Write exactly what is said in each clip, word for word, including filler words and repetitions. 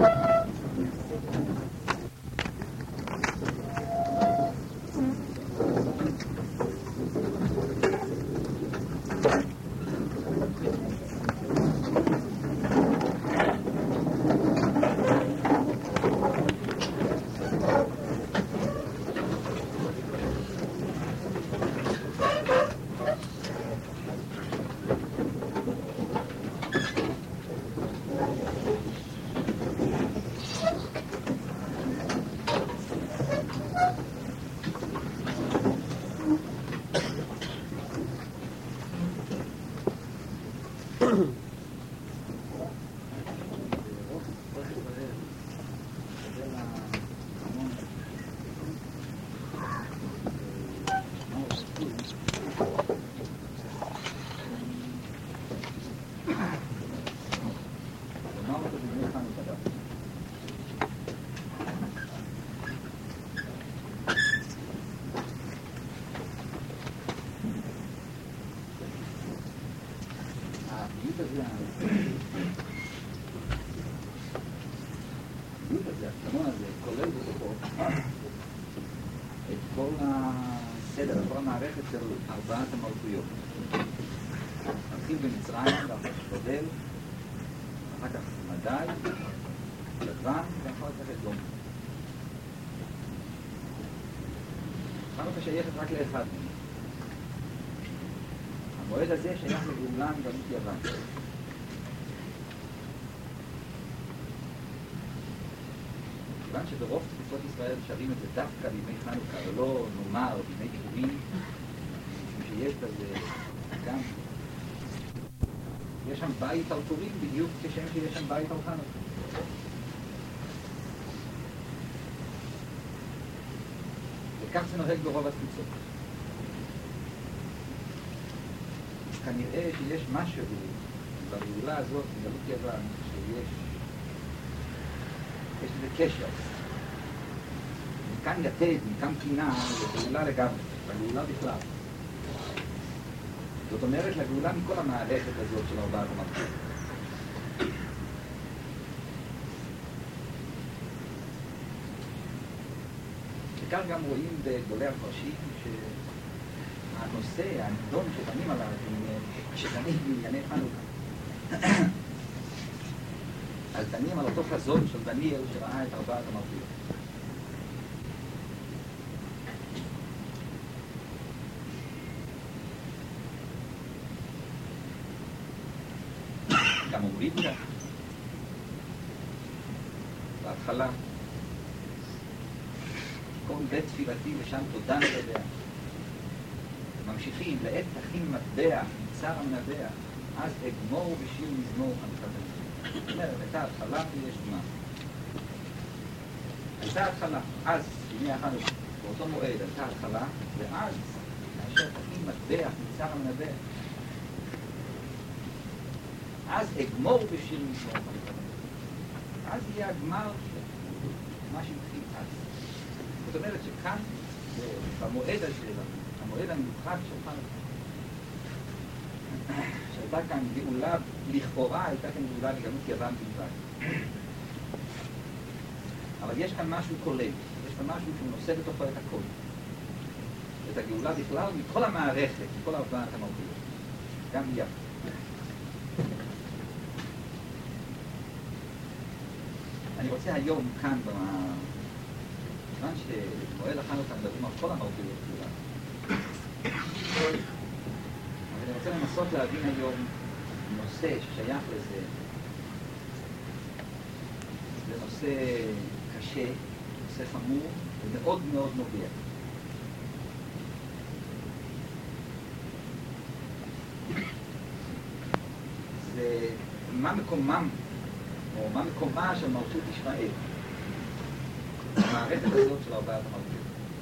הקנון הזה כולל בתוכו את כל הסדר, כל המערכת של ארבעת המלכויות. נתחיל במצרים, ואחר כך בבל, אחר כך מדי, לבן, ואחר כך אדום. חנוכה שייכת רק לאחד מהם. המועד הזה שייך לגאולה מגלות יוון. כיוון שברוב תקופות ישראל שרים את זה דווקא בימי חנוכה, ולא נאמר בימי כיפורים, משום שיש בזה גם, יש שם בית על פורים בדיוק כשם שיש שם בית על חנוכה. וכך זה נוהג ברוב התפוצות. כנראה שיש משהו בגאולה הזאת, בגלות יוון, שיש יש לזה קשר. מכאן יתד, מכאן קינה, לגאולה לגמרי, לגאולה בכלל. זאת אומרת, לגאולה מכל המערכת הזאת של ארבעת המלכות. וכאן גם רואים בגדולי הפרשים שהנושא, הנדון שדנים עליו, שדנים בענייני חנוכה. אז דנים על אותו חזון של דניאל שראה את ארבעת המלכויות. גם אומרים כך. בהתחלה, כל בית תפילתי ושם תודה נדבר. ממשיכים, לעת תכין מטבע, מצר המנבע, אז אגמור בשיר מזמור המחדש. זאת אומרת, הייתה התחלה ויש זמן. הייתה התחלה, אז, בימי החנוכה, באותו מועד הייתה התחלה, ואז, כאשר תכין מטבע, מצר המנבא, אז אגמור בשיר מזמור המחדש. אז יהיה הגמר של מה שהתחיל אז. זאת אומרת שכאן, במועד הזה, המועד המיוחד של חנוכה, שהייתה כאן גאולה, לכאורה הייתה כאן גאולה לגלות יוון בלבד. אבל יש כאן משהו כולל, יש כאן משהו שהוא נושא בתוכו את הכל. את הגאולה בכלל, מכל המערכת, מכל ארבעת המלכויות. גם יחד. אני רוצה היום כאן, בזמן שמועד החנוכה מדברים על כל המלכויות כולה. אני רוצה לנסות להבין היום נושא ששייך לזה. זה נושא קשה, נושא חמור ומאוד מאוד נוגע. זה מה מקומם, או מה מקומה של מלכות ישמעאל. המערכת הזאת של ארבעת המלכות.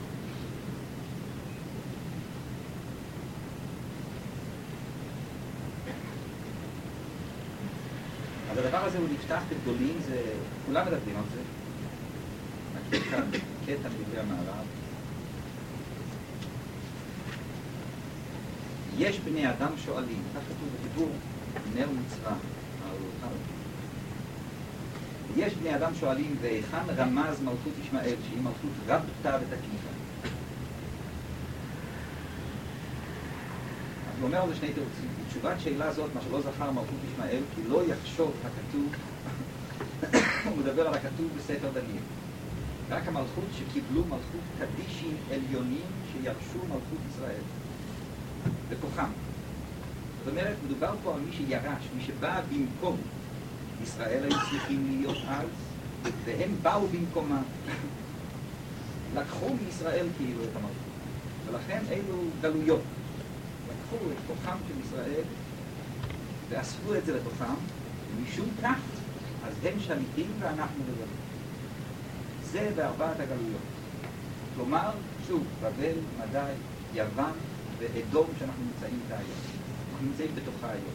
אז הדבר הזה הוא נפתח בגדולים, זה, כולם מדברים על זה. נקריא כאן קטע מדברי המערב. יש בני אדם שואלים, כך כתוב בדיבור, נר מצווה, על חנוכה. יש בני אדם שואלים, והיכן רמז מלכות ישמעאל, שהיא מלכות רבתה ותקיפה? אז הוא אומר על זה שני תירוצים. בתשובת שאלה זאת, מה שלא זכר מלכות ישמעאל, כי לא יחשוב הכתוב, הוא מדבר על הכתוב בספר דניאל. רק המלכות שקיבלו מלכות קדישים עליונים שירשו מלכות ישראל בכוחם. זאת אומרת, מדובר פה על מי שירש, מי שבא במקום. ישראל היו צריכים להיות אז, והם באו במקומה. לקחו מישראל כאילו את המלכות, ולכן אלו גלויות. לקחו את כוחם של ישראל ואספו את זה לתוכם, ומשום כך, אז הם שליטים ואנחנו בגלות. זה בארבעת הגלויות. כלומר, שוב, בבל, מדי, יוון ואדום שאנחנו נמצאים בה היום. אנחנו נמצאים בתוכה היום.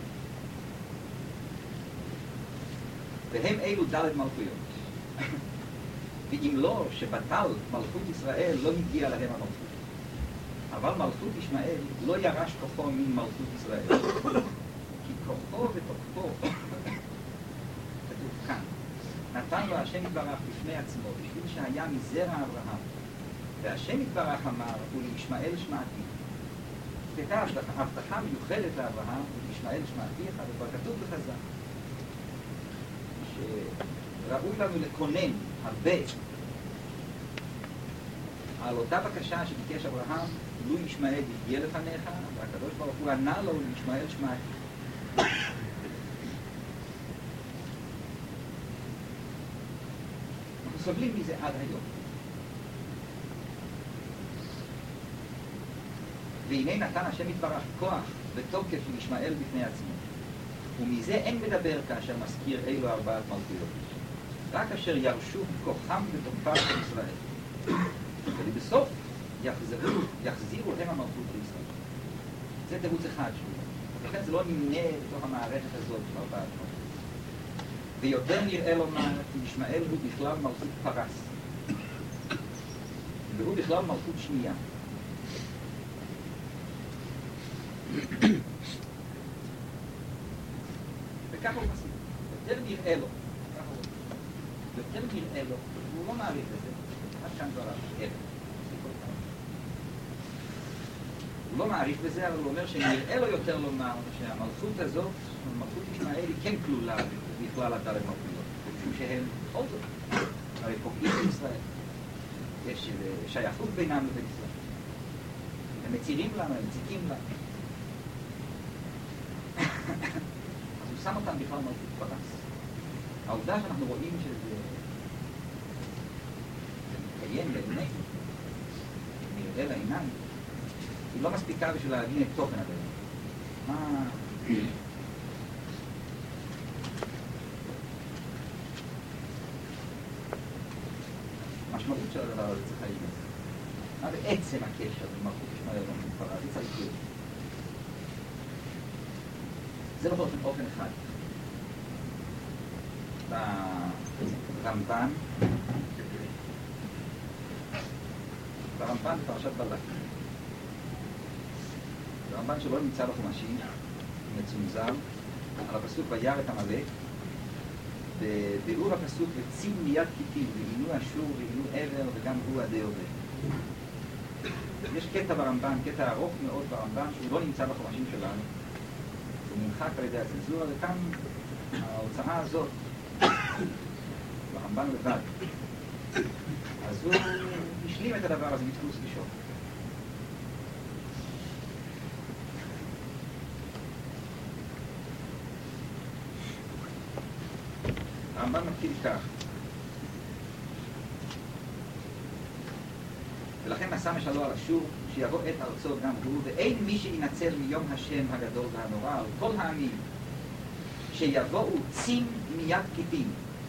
והם אלו דלת מלכויות. ואם לא, שבטל מלכות ישראל לא הגיע להם המלכות. אבל מלכות ישמעאל לא ירש כוחו מן מלכות ישראל. כי כוחו ותוקפו, כתוב כאן, נתן לו השם יתברך בפני עצמו, בשביל שהיה מזרע אברהם. והשם יתברך אמר, ולישמעאל שמעתי. הייתה הבטחה מיוחדת לאברהם, ולישמעאל שמעתי, וכבר כתוב בחז"ל. שראוי לנו לקונן הרבה על אותה בקשה שביקש אברהם, לו ישמעאל יחיה לפניך, והקדוש ברוך הוא ענה לו לישמעאל שמעתי. אנחנו סובלים מזה עד היום. והנה נתן השם יתברך כוח ותוקף לישמעאל בפני עצמו. ומזה אין מדבר כאשר מזכיר אילו ארבעת מלכויות. רק אשר ירשו כוחם ותוקפם של ישראל. ולבסוף יחזרו, יחזירו הם המלכות לישראל. זה תירוץ אחד שלו. לכן זה לא נמנה בתוך המערכת הזאת של ארבעת מלכויות. ויותר נראה לומר כי ישמעאל הוא בכלל מלכות פרס. והוא בכלל מלכות שנייה. וככה הוא מסכים. יותר נראה לו. יותר נראה לו. הוא לא מעריך את זה. עד כאן כבר ערב. הוא לא מעריך בזה, אבל הוא אומר שנראה לו יותר לומר שהמלכות הזאת, המלכות ישמעאל היא כן כלולה בכלל הדלת מלכויות. משום שהם עוד זאת. הרי פוגעים בישראל. יש שייכות בינם לבין ישראל. הם מצירים לנו, הם מציקים לנו. אז הוא שם אותם בכלל מלכות פרס. העובדה שאנחנו רואים שזה מתקיים לעינינו, נראה לעיניים, היא לא מספיקה בשביל להבין את תוכן הדבר. מה... המשמעות של הדבר הזה צריך להגיד. מה בעצם הקשר במלכות ישמעאל ומלכות פרס? זה צריך להיות. זה בכל אופן אחד. ברמב"ן, ברמב"ן בפרשת בלק. ברמב"ן שלא נמצא בחומשים, מצונזר, על הפסוק וירא את עמלק, בביאור הפסוק וצים מיד כיתים, ועינו אשור ועינו עבר וגם הוא עדי עובד. יש קטע ברמב"ן, קטע ארוך מאוד ברמב"ן, שהוא לא נמצא בחומשים שלנו. הוא נמחק על ידי הצנזורה, וכאן ההוצאה הזאת, ברמב"ן לבד. אז הוא השלים את הדבר הזה בדפוס ראשון. הרמב"ן מתחיל כך. ולכן נשא משלו על אשור, שיבוא את ארצו גם הוא, ואין מי שינצל מיום השם הגדול והנורא על כל העמים, שיבואו צים מיד כיתים.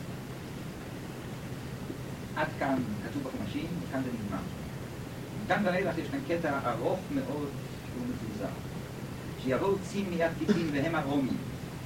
עד כאן כתוב בחומשים, וכאן זה נגמר. מכאן ואילך יש כאן קטע ארוך מאוד שהוא מפוזר. שיבואו צים מיד כיתים והם הרומים.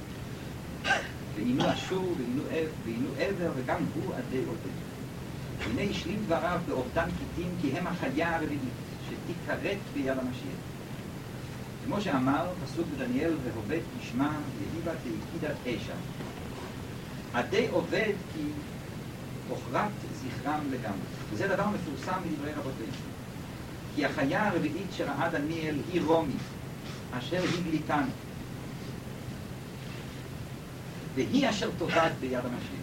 ועינו אשור ועינו עבר וגם הוא עדי עובד. הנה השלים דבריו באובדן כיתים כי הם החיה הרביעית שתיכרת ביד המשיח. כמו שאמר פסוק בדניאל והובט ישמע ויהיבה תיקידת אשה. עדי עובד כי הוחרט זכרם לגמרי. וזה דבר מפורסם מדברי רבותינו. כי החיה הרביעית שראה דניאל היא רומי, אשר הגליתנו. והיא אשר טובעת ביד המשיח.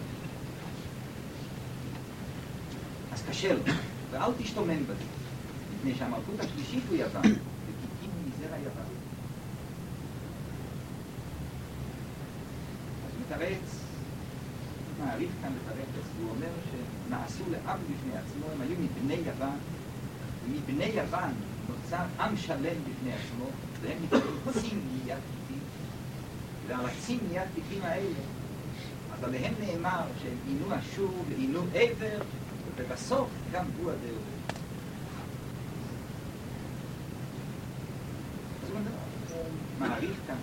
אז קשה לו, ואל תשתומם בזה, מפני שהמלכות השלישית הוא יוון, וקיטים מזרע יוון. אז מתרץ, מעריך כאן לתרץ, הוא אומר שנעשו לעם בפני עצמו, הם היו מבני יוון, ומבני יוון נוצר עם שלם בפני עצמו, והם נקראים צים מיד קיטים, ועל הצים מיד קיטים האלה, אז עליהם נאמר שהם עינו אשור ועינו עבר, ובסוף גם הוא עדי עובד. אז הוא מעריך כאן.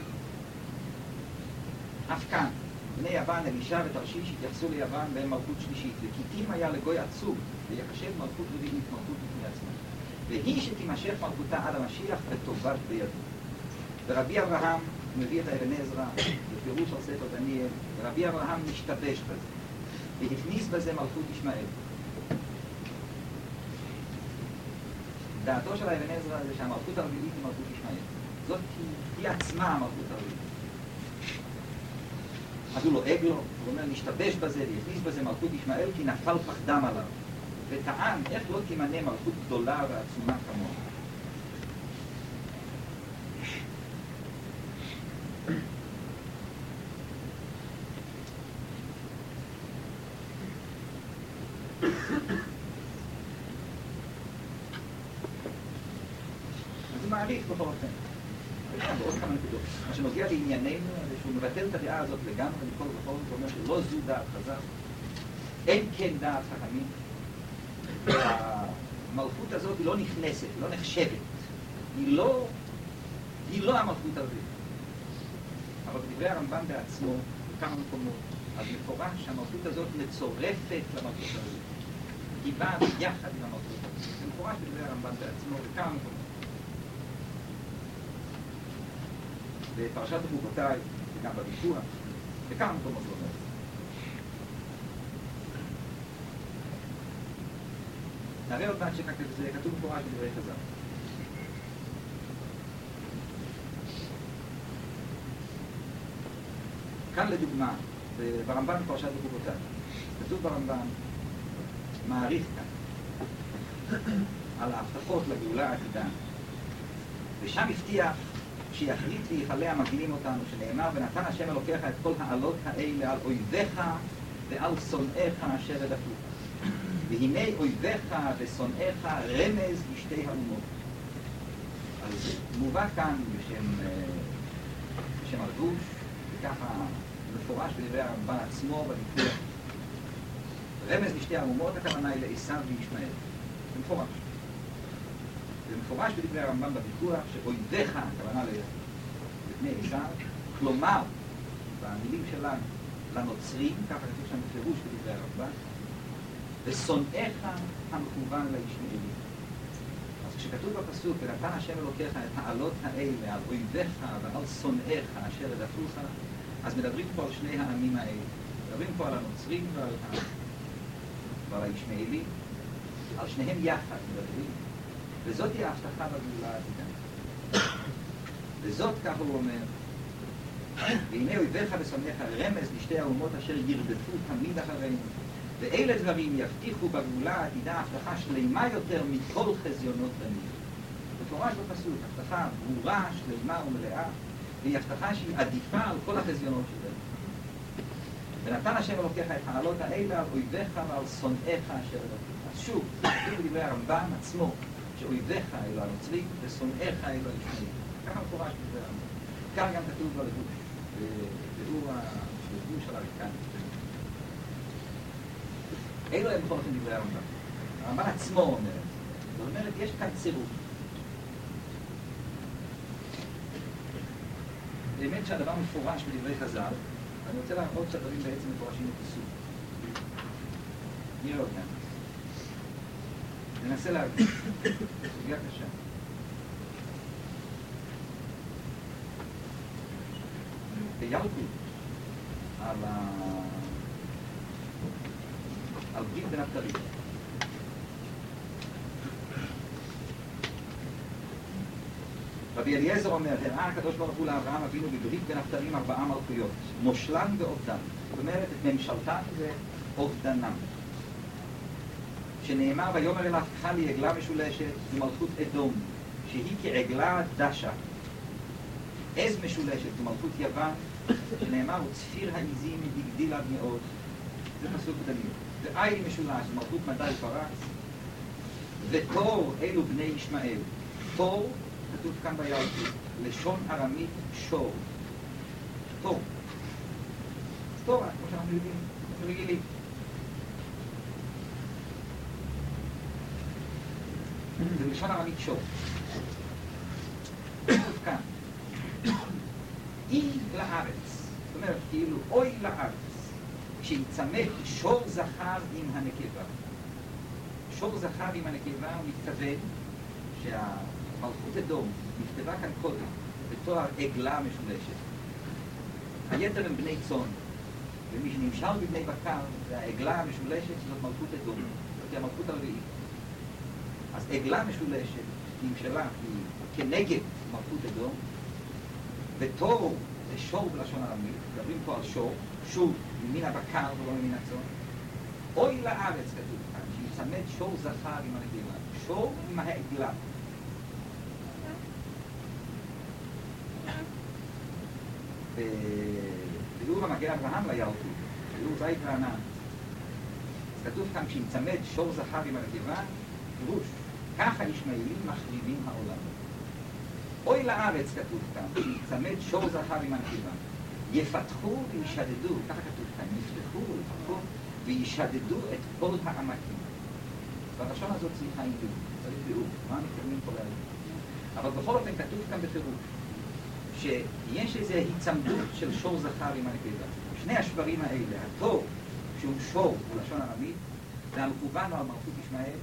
אף כאן, בני יוון, אלישע ותרשיש התייחסו ליוון והם מלכות שלישית, וקיטים היה לגוי עצוב, ויחשב מלכות רביעית, מלכות בפני עצמה. והיא שתימשך מלכותה עד המשיח וטובת בידו. ורבי אברהם מביא את אבן עזרא בפירוש על ספר דניאל, ורבי אברהם משתבש בזה, והכניס בזה מלכות ישמעאל. דעתו של אבן עזרא זה שהמלכות הרביעית היא מלכות ישמעאל. זאת היא עצמה המלכות הרביעית. אז הוא לועג לו, הוא אומר, נשתבש בזה והכניס בזה מלכות ישמעאל כי נפל פחדם עליו. וטען איך לא תימנה מלכות גדולה ועצומה כמוה. אז הוא מעריך בכל אופן. בעוד כמה נקודות. מה שנוגע לענייננו, זה שהוא מבטל את הדעה הזאת לגמרי, מכל וכל, הוא אומר שלא זו דעת חז"ל, אין כן דעת חכמים. והמלכות הזאת היא לא נכנסת, היא לא נחשבת. היא לא, היא לא המלכות הרביעית. אבל בדברי הרמב"ם בעצמו, בכמה מקומות, אז מפורש שהמלכות הזאת מצורפת למלכות הרביעית. היא באה ביחד עם המלכות הרביעית. זה מפורש בדברי הרמב"ם בעצמו, בכמה מקומות. בפרשת בחוקותיי, וגם בבישוע, בכמה מקומות לא אומר. נראה עוד מעט שזה כתוב מפורש בדברי חז"ל. כאן לדוגמה, ברמב"ם בפרשת בחוקותיי, כתוב ברמב"ם, מעריך כאן, על ההבטחות לגאולה העתידה, ושם הבטיח שיחריט ויכלה המגלים אותנו, שנאמר, ונתן השם אלוקיך את כל העלות האלה על אויביך ועל שונאיך אשר רדפוך. והנה אויביך ושונאיך רמז לשתי האומות. אז מובא כאן בשם, בשם הלבוש, וככה מפורש בדברי הרמב"ן עצמו בוויכוח. רמז לשתי האומות, הכוונה היא לעשו וישמעאל. זה מפורש. זה מפורש בדברי הרמב"ן בוויכוח שאויביך, הכוונה לבני עשו, כלומר, במילים שלנו, לנוצרים, ככה כתוב שם בפירוש בדברי הרמב"ן, ושונאיך המכוון לישמעאלים. אז כשכתוב בפסוק, ונתן השם אלוקיך את העלות האלה על אויביך ועל שונאיך אשר רדפוך, אז מדברים פה על שני העמים האלה. מדברים פה על הנוצרים ועל, ה... ועל הישמעאלים. על שניהם יחד מדברים. וזאת היא ההבטחה בגאולה העתידה. וזאת, כך הוא אומר, והנה אויביך ושונאיך רמז לשתי האומות אשר ירדפו תמיד אחרינו. ואלה דברים יבטיחו בגאולה העתידה הבטחה שלמה יותר מכל חזיונות דניאל. מפורש בפסוק, הבטחה ברורה, שלמה ומלאה, והיא הבטחה שהיא עדיפה על כל החזיונות של דניאל. ונתן השם אלוקיך את העלות האלה על אויביך ועל שונאיך אשר רדפוך. אז שוב, כתוב בדברי הרמב"ם עצמו, שאויביך אלו הנוצרים ושונאיך אלו הישמעאלים. ככה מפורש בדברי הרמב"ם. כך גם כתוב בלבוש, בביאור הלבוש של הריקן. אלו הם בכל אופן דברי הרמב"ם. הרמב"ם עצמו אומר את זה. זאת אומרת, יש כאן צירוף. באמת שהדבר מפורש בדברי חז"ל, ואני רוצה להראות שהדברים בעצם מפורשים בפסוק. נראה עוד כאן. ננסה להבין. סוגיה קשה. בילקוט, על ה... על ברית בין הבתרים. רבי אליעזר אומר, הראה הקדוש ברוך הוא לאברהם אבינו בברית בין הבתרים ארבעה מלכויות, מושלן ואובדן. זאת אומרת, את ממשלתן ואובדנם. שנאמר, ויאמר אליו קחה לי עגלה משולשת ומלכות אדום, שהיא כעגלה דשה. עז משולשת ומלכות יוון, שנאמר, וצפיר העזים הגדיל עד מאוד. זה פסוק דנים. ועיל משולש ומלכות מדי פרץ. ותור אלו בני ישמעאל. תור, כתוב כאן בירקות, לשון ארמית שור. תור. תור, כמו שאנחנו יודעים, רגילים. זה לשון ארמית שור. כתוב כאן. אי לארץ. זאת אומרת, כאילו, אוי לארץ. כשיצמד שור זכר עם הנקבה. שור זכר עם הנקבה הוא מתכוון שהמלכות אדום נכתבה כאן קודם בתואר עגלה משולשת. היתר הם בני צאן, ומי שנמשל בבני בקר זה העגלה המשולשת שזאת מלכות אדום, זאת המלכות הרביעית. אז עגלה משולשת נמשלה היא כנגד מלכות אדום, ותור זה שור בלשון ארמית, מדברים פה על שור, שוב, ממין הבקר ולא ממין הצאן. אוי לארץ כתוב כאן, שיצמד שור זכר עם הנקבה, שור עם העגלה. בתיאור המגן אברהם לירקות, בתיאור זית וענן. אז כתוב כאן, כשיצמד שור זכר עם הנקבה, פירוש, ככה ישמעאלים מחריבים העולם. אוי לארץ כתוב כאן, שיצמד שור זכר עם הנקבה. יפתחו וישדדו, ככה כתוב כאן, יפתחו ויפתחו וישדדו את כל העמקים. בלשון הזאת צריכה עידוד, צריך ביאור, מה מתכוונים פה להגיד? אבל בכל אופן כתוב כאן בפירוש, שיש איזו היצמדות של שור זכר עם הנקבה. שני השברים האלה, התור, שהוא שור, הוא לשון ארמית, זה המכוון על מלכות ישמעאל,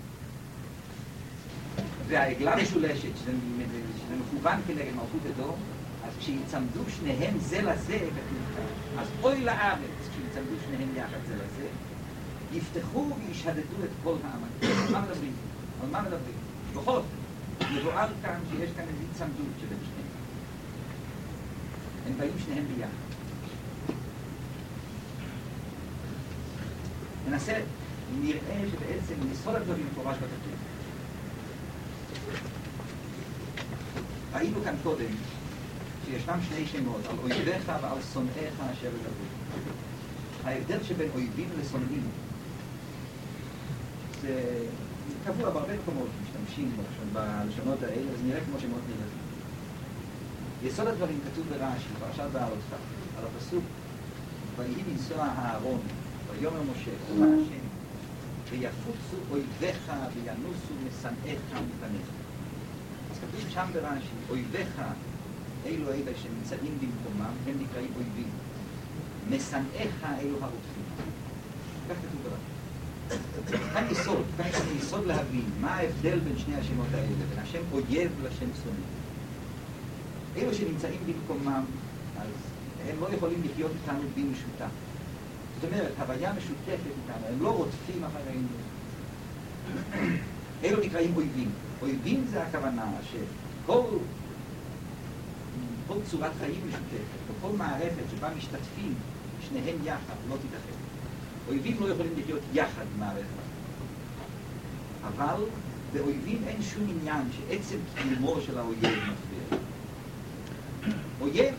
והעגלה משולשת, שזה מכוון כנגד מלכות אדום, אז כשיצמדו שניהם זה לזה, אז אוי לארץ, כשיצמדו שניהם יחד זה לזה, יפתחו וישדדו את כל העמקים. על מה מדברים? על מה מדברים? בכל אופן, מבואר כאן שיש כאן איזו הצמדות שבין שניהם. הם באים שניהם ביחד. ננסה, נראה שבעצם ניסול הדברים מפורש בכתוב. ראינו כאן קודם שישנם שני שמות, על אויביך ועל שונאיך אשר ידברו. ההבדל שבין אויבים לשונאים זה קבוע בהרבה מקומות, משתמשים בלשונות האלה, זה נראה כמו שמות נראים. יסוד הדברים כתוב ברש"י, פרשת בהעלותך, על הפסוק, ויהי לנסוע אהרון, ויאמר משה, ומה השם, ויפוצו אויביך וינוסו משנאיך מפניך. אז כתוב שם ברש"י, אויביך, אלו אלה שנמצאים במקומם, הם נקראים אויבים. משנאיך אלו הרודפים. כך כתוב ברש"י. כאן יסוד, כאן יסוד להבין מה ההבדל בין שני השמות האלה, בין השם אויב לשם שונא. אלו שנמצאים במקומם, אז הם לא יכולים לחיות איתנו במשותף. זאת אומרת, הוויה משותפת איתנו, הם לא רודפים אחרינו. אלו נקראים אויבים. אויבים זה הכוונה שכל כל צורת חיים משותפת, וכל מערכת שבה משתתפים שניהם יחד לא תתאחד. אויבים לא יכולים לחיות יחד במערכת. אבל באויבים אין שום עניין שעצם קיומו של האויב מפריע. אויב,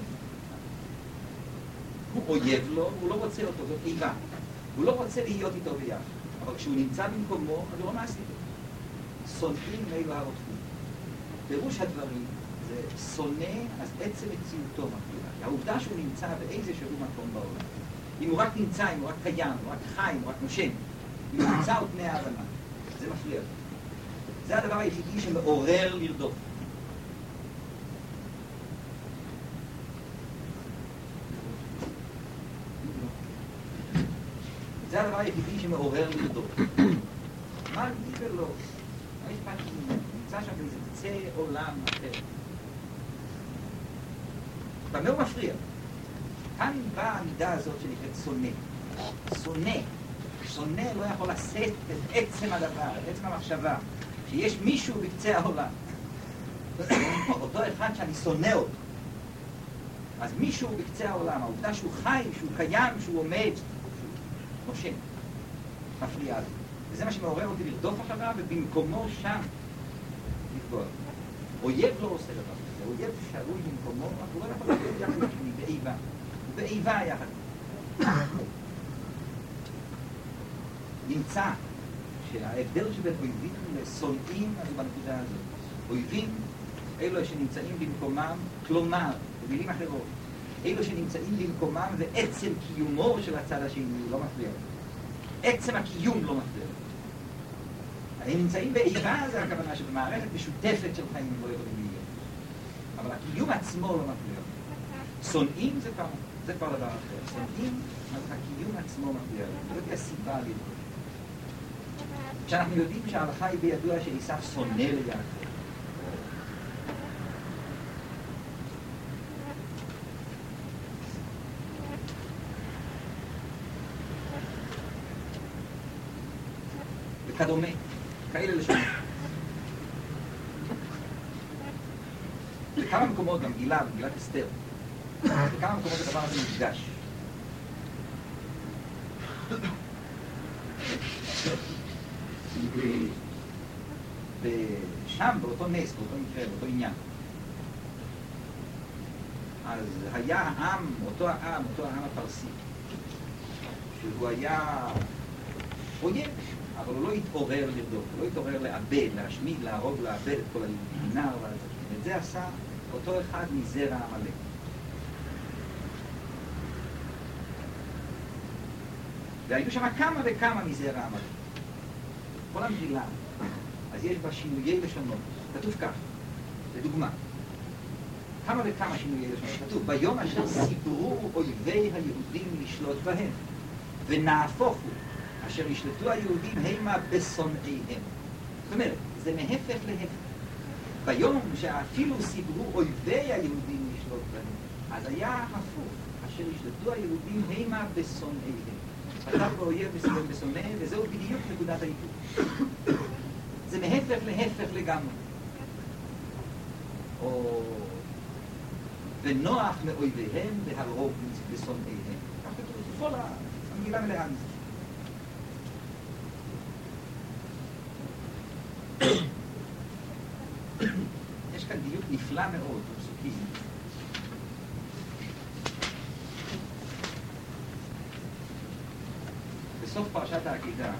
הוא אויב לו, הוא לא רוצה אותו, זאת איבה. הוא לא רוצה להיות איתו ביחד. אבל כשהוא נמצא במקומו, אז הוא לא מעשי לו. שונאים אלו הרודפים. פירוש הדברים זה שונא, אז עצם מציאותו מפריע. העובדה שהוא נמצא באיזשהו מקום בעולם. אם הוא רק נמצא, אם הוא רק קיים, הוא רק חי, הוא רק נושם, אם הוא נמצא על פני האדמה, זה מפריע. זה הדבר היחידי שמעורר לרדוף. זה הדבר היחידי שמעורר לרדוף. מה דיבר לו? מה אכפת לי? נמצא שם באיזה קצה עולם אחר. במה הוא מפריע? כאן באה המידה הזאת שנקראת שונא. שונא. שונא לא יכול לשאת את עצם הדבר, את עצם המחשבה, שיש מישהו בקצה העולם. אותו אחד שאני שונא אותו. אז מישהו בקצה העולם, העובדה שהוא חי, שהוא קיים, שהוא עומד, שהוא נושם, מפריע לי. וזה מה שמעורר אותי לרדוף אחריו, ובמקומו שם לפגוע. אויב לא עושה דבר כזה, אויב שרוי במקומו, הוא לא יכול להיות יחד משני, באיבה. הוא באיבה יחד. נמצא שההבדל שבין אויבים לשונאים אז בנקודה הזאת. אויבים, אלו שנמצאים במקומם, כלומר, במילים אחרות, אלו שנמצאים במקומם ועצם קיומו של הצד השני לא מפריע. עצם הקיום לא מפריע. הם נמצאים באיבה, זה הכוונה שבמערכת משותפת של חיים לא יכולים להיות. אבל הקיום עצמו לא מפריע. שונאים זה כבר, זה כבר דבר אחר. שונאים, אז הקיום עצמו מפריע. זאת היא הסיבה לראות. כשאנחנו יודעים שההלכה היא בידוע שעשיו שונא ליעקב. וכדומה, כאלה לשונות. בכמה מקומות, גם גילה, בגילת אסתר, בכמה מקומות הדבר הזה מוקדש. ושם, באותו נס, באותו מקרה, באותו עניין. אז היה העם, אותו העם, אותו העם הפרסי, שהוא היה אויב, אבל הוא לא התעורר לרדוף, הוא לא התעורר לאבד, להשמיד, להרוג, לאבד את כל המנהר והזה. ואת זה עשה אותו אחד מזרע עמלק. והיו שם כמה וכמה מזרע עמלק. כל המגילה, אז יש בה שינויי לשונות. כתוב כך, לדוגמה, כמה וכמה שינויי לשונות. כתוב, ביום אשר סיפרו אויבי היהודים לשלוט בהם, ונהפוכו, אשר ישלטו היהודים הימה בשונאיהם. זאת אומרת, זה מהפך להפך. ביום שאפילו סיפרו אויבי היהודים לשלוט בהם, אז היה הפוך, אשר ישלטו היהודים הימה בשונאיהם. פתח באויב בשונא, וזהו בדיוק נקודת ההיפוך. זה מהפך להפך לגמרי. או ונוח מאויביהם והרוג בשונאיהם. כך כתוב, כל המגילה מלאה מזה. יש כאן דיוק נפלא מאוד בפסוקים. בסוף פרשת העקידה,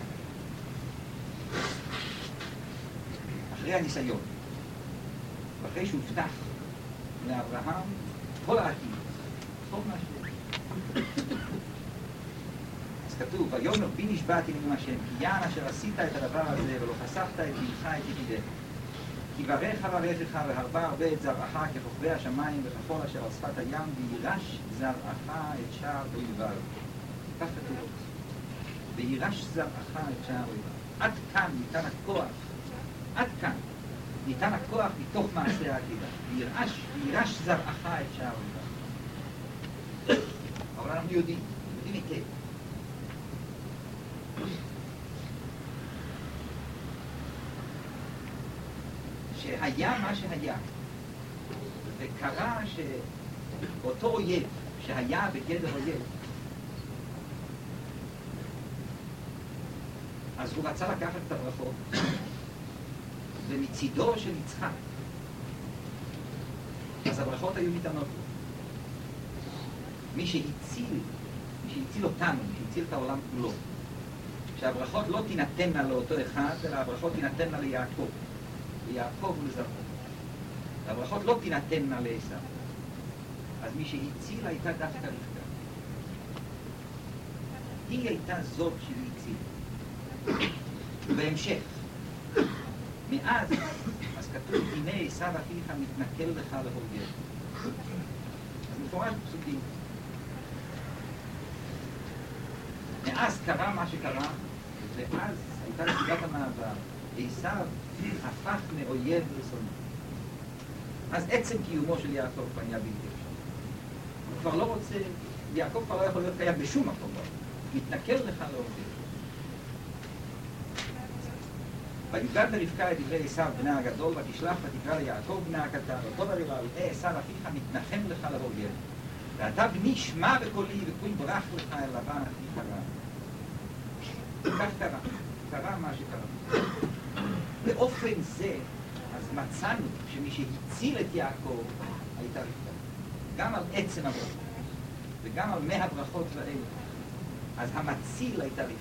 אחרי הניסיון, ואחרי שהובטח לאברהם כל העתיד, כל מה שיש. אז כתוב, ויאמר בי נשבעתי עם השם, כי יען אשר עשית את הדבר הזה ולא חשפת את בנך את ידידך. כי ברך אברכך והרבה הרבה את זרעך ככוכבי השמיים וכחול אשר על שפת הים, וירש זרעך את שער אויביו. כך כתוב. וירש זרעך את שער אויביו. עד כאן ניתן הכוח, עד כאן ניתן הכוח מתוך מעשה העקידה. וירש, וירש זרעך את שער אויביו. אבל אנחנו יודעים, יודעים היטב. שהיה מה שהיה, וקרה שאותו אויב שהיה בגדר אויב, אז הוא רצה לקחת את הברכות, ומצידו של יצחק, אז הברכות היו ניתנות לו. מי שהציל, מי שהציל אותנו, מי שהציל את העולם כולו, שהברכות לא תינתנה לאותו אחד, אלא הברכות תינתנה ליעקב. ליעקב ולזרעו. הברכות לא תינתנה לעשיו. אז מי שהציל הייתה דווקא רבקה. היא הייתה זאת שהצילה. ובהמשך, מאז, אז כתוב, הנה עשיו אחיך מתנכל לך להורגך. אז מפורש בפסוקים. מאז קרה מה שקרה, ואז הייתה נקודת המעבר. עשיו הפך מאויב לשונא. אז עצם קיומו של יעקב היה בלתי אפשרי. הוא כבר לא רוצה, יעקב כבר לא יכול להיות קיים בשום מקום. מתנכל לך לעובד. ויגד לרבקה את דברי עשיו בנה הגדול, ותשלח ותקרא ליעקב בנה הקטן, אותו דבר ראה עשיו אחיך מתנחם לך להורגל. ואתה בני שמע בקולי וקול ברח לך אל לבן אחיך רע. כך קרה, קרה מה שקרה. באופן זה, אז מצאנו שמי שהציל את יעקב הייתה רבקה. גם על עצם הברכות, וגם על מה הברכות לאלה. אז המציל הייתה רבקה.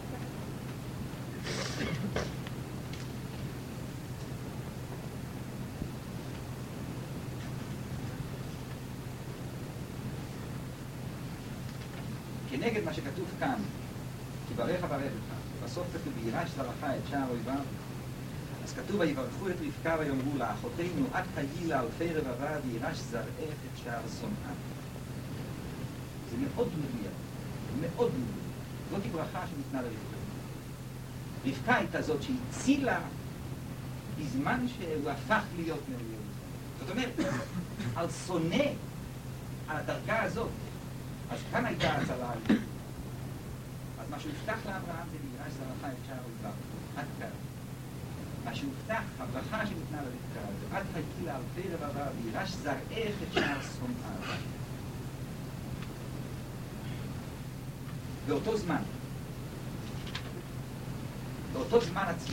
כנגד מה שכתוב כאן, כי ברך אברך לך, בסוף כתוב וירש זרעך את שער אויביו, אז כתוב ויברכו את רבקה ויאמרו לה, אחותנו את חיי לה אלפי רבבה וירש זרעך את שער שונאה. זה מאוד מדויק, מאוד מדויק. זאת היא ברכה שניתנה לרבקה. רבקה הייתה זאת שהצילה בזמן שהוא הפך להיות מאויב. זאת אומרת, על שונא, על הדרגה הזאת, אז כאן הייתה הצלה. אז מה שהובטח לאברהם זה וירש זרעך את שער אויביו. עד כאן. מה שהובטח, הברכה שניתנה לרבקה, זה עד חיי לה אלפי רבבה וירש זרעך את שער שונאה. באותו זמן, באותו זמן עצמו,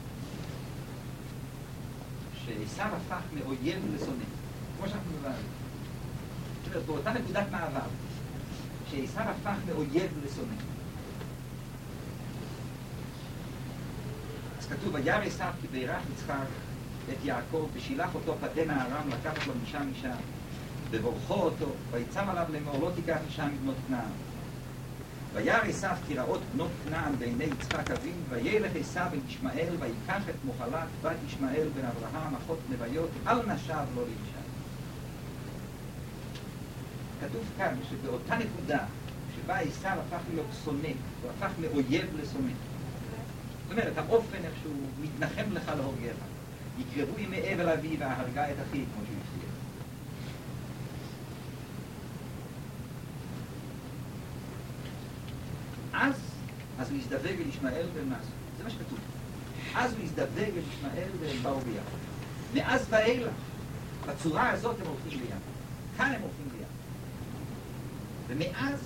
שעשיו הפך מאויב לשונא, כמו שאנחנו מבינים. זאת אומרת, באותה נקודת מעבר, שעשיו הפך מאויב לשונא. אז כתוב, וירא עשיו כי בירך יצחק את יעקב, ושילח אותו פדן הארם לקחת לו משם אישה, ובורכו אותו, ויצם עליו לאמור, לא תיקח אישה מבנות כנען. וירא עשיו כי רעות בנות כנען בעיני יצחק אביו, וילך עשיו אל ישמעאל, ויקח את מוחלת בת ישמעאל בן אברהם, אחות נביות, אל נשב לו לאישה. כתוב כאן שבאותה נקודה שבה עשיו הפך להיות שונא, הוא הפך מאויב לשונא. זאת אומרת, האופן איך שהוא מתנחם לך להורגך. יקרבו ימי אבל אבי והרגה את אחי, כמו שהוא הבטיח. אז, אז הוא יזדווג אל ישמעאל ואל נעשו. זה מה שכתוב. אז הוא יזדווג אל ישמעאל ואל באו ביחד. מאז ואילך, בצורה הזאת הם הולכים ביחד. כאן הם הולכים ביחד. ומאז,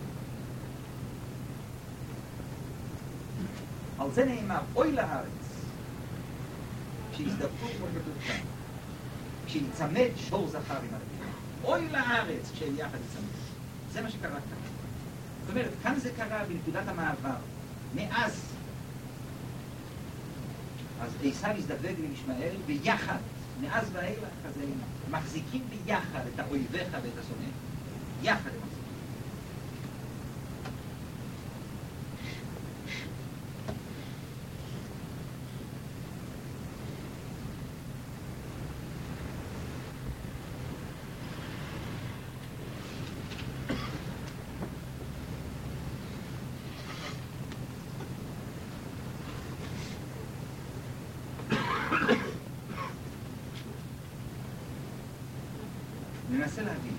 על זה נאמר, אוי לארץ, כשיזדווגו כמו כתוב כאן, כשיצמד שור זכר עם הרביעה. אוי לארץ כשהם יחד יצמד. זה מה שקרה כאן. זאת אומרת, כאן זה קרה בנקודת המעבר. מאז, אז עשיו יזדווג לישמעאל ביחד, מאז ואילך, אז הם מחזיקים ביחד את האויביך ואת השונא. יחד הם מחזיקים. ננסה להבין.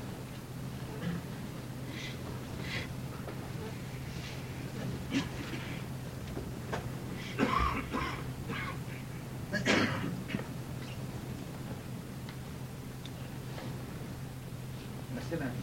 ננסה להבין.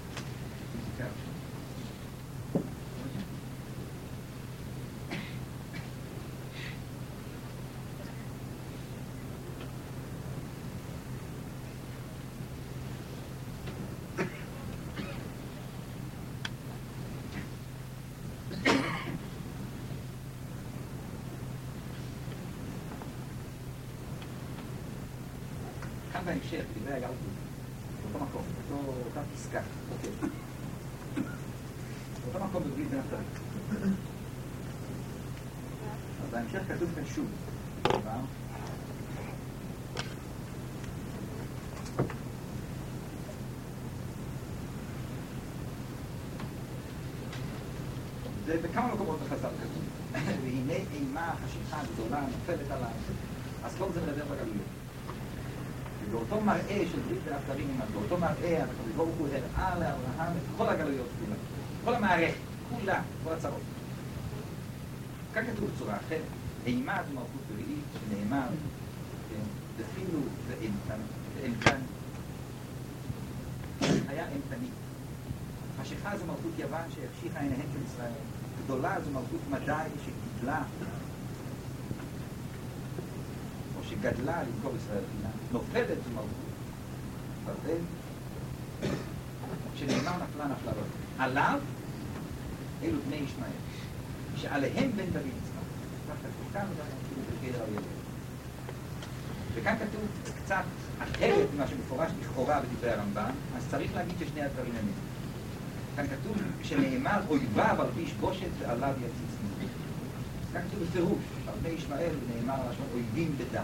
בהמשך, דברי הגלגול, באותו מקום, באותה פסקה, אוקיי. באותו מקום בברית בין הבתרים. אז בהמשך כתוב כאן שוב, דבר. זה בכמה מקומות בחז"ל כתוב. והנה אימה חשיכה גדולה נופלת עליו, אז כל זה מדבר בגלויות. באותו מראה של ברית בין הבתרים, באותו מראה, הקדוש ברוך הוא הראה לאברהם את כל הגלויות כולן, כל המערכת, כולה, כל הצרות. כאן כתוב בצורה אחרת, אימה זו מלכות ברעית, שנאמר, דחילו ואימתן. היה אימתני. חשיכה זו מלכות יוון שהחשיכה עיניהם של ישראל. גדולה זו מלכות מדי שגידלה, או שגדלה למכור ישראל חינם. נופלת זו מלכות בבל, שנאמר נפלה נפלה לו. עליו אלו בני ישמעאל, שעליהם בן דוד יצחק. כך כתוב כאן וכאילו בגדר הילד. וכאן כתוב קצת אחרת ממה שמפורש לכאורה בדברי הרמב"ם, אז צריך להגיד ששני הדברים הם. כאן כתוב שנאמר אויביו על פי ישבושת ועליו יציץ מלך. כאן כתוב בפירוש, על בני ישמעאל נאמר הלשון אויבים בדם.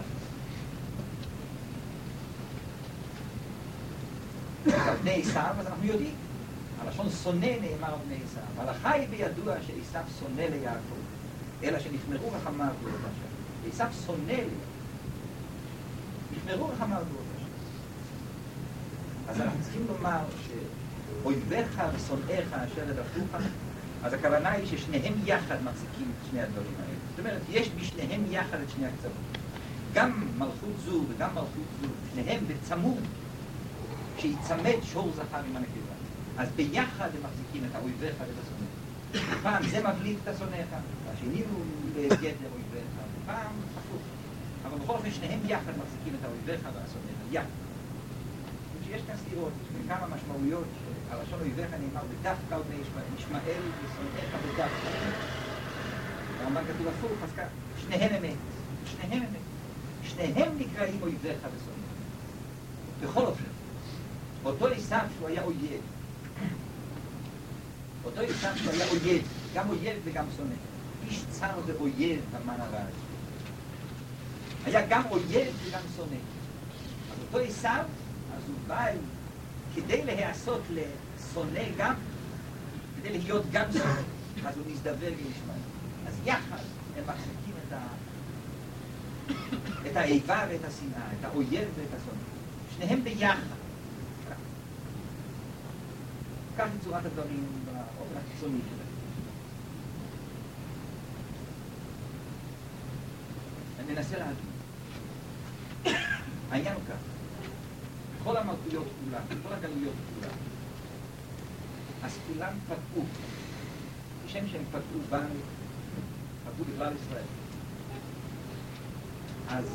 על בני עשיו, אז אנחנו יודעים. הלשון שונא נאמר על בני עשיו. הלכה היא בידוע שעשיו שונא ליעקב, אלא שנכמרו רחמיו באותה שעה. עשיו שונא ליעקב. נכמרו רחמיו באותה שעה. אז אנחנו צריכים לומר שאויביך ושונאיך אשר ידברוך, אז הכוונה היא ששניהם יחד מחזיקים את שני הדברים האלה. זאת אומרת, יש בשניהם יחד את שני הקצוות. גם מלכות זו וגם מלכות זו, שניהם בצמוד, שיצמד שור זכר עם הנקבה. אז ביחד הם מחזיקים את האויביך ואת השונאיך. פעם זה מבליט את השונאיך, והשני הוא בגדר אויביך, פעם הפוך. אבל בכל אופן שניהם יחד מחזיקים את האויביך והשונאיך, יחד. יש כאן סתירות, כמה משמעויות שהלשון אויביך נאמר בדווקא בני ישמעאל ושונאיך בדווקא. הרמב"ם כתוב הפוך, אז כך, שניהם אמת, שניהם אמת. שניהם נקראים אויביך ושונאיך. בכל אופן, אותו עשיו שהוא היה אויב, אותו עשיו שהוא היה אויב, גם אויב וגם שונא. איש צר ואויב במן הרע. היה גם אויב וגם שונא. אז אותו עשיו, אז הוא בא כדי להיעשות לשונא גם, כדי להיות גם שונא, אז הוא נזדבר וישמע. אז יחד הם מחזיקים את, ה... את האיבה ואת השנאה, את האויב ואת השונא. שניהם ביחד. כך היא צורת הדברים באופן החיצוני שלהם. אני מנסה להגיד. העניין הוא כך. כל המלכויות כולן, כל הגלויות כולן, אז כולן פגעו. כשם שהם פגעו בנו, פגעו בכלל ישראל. אז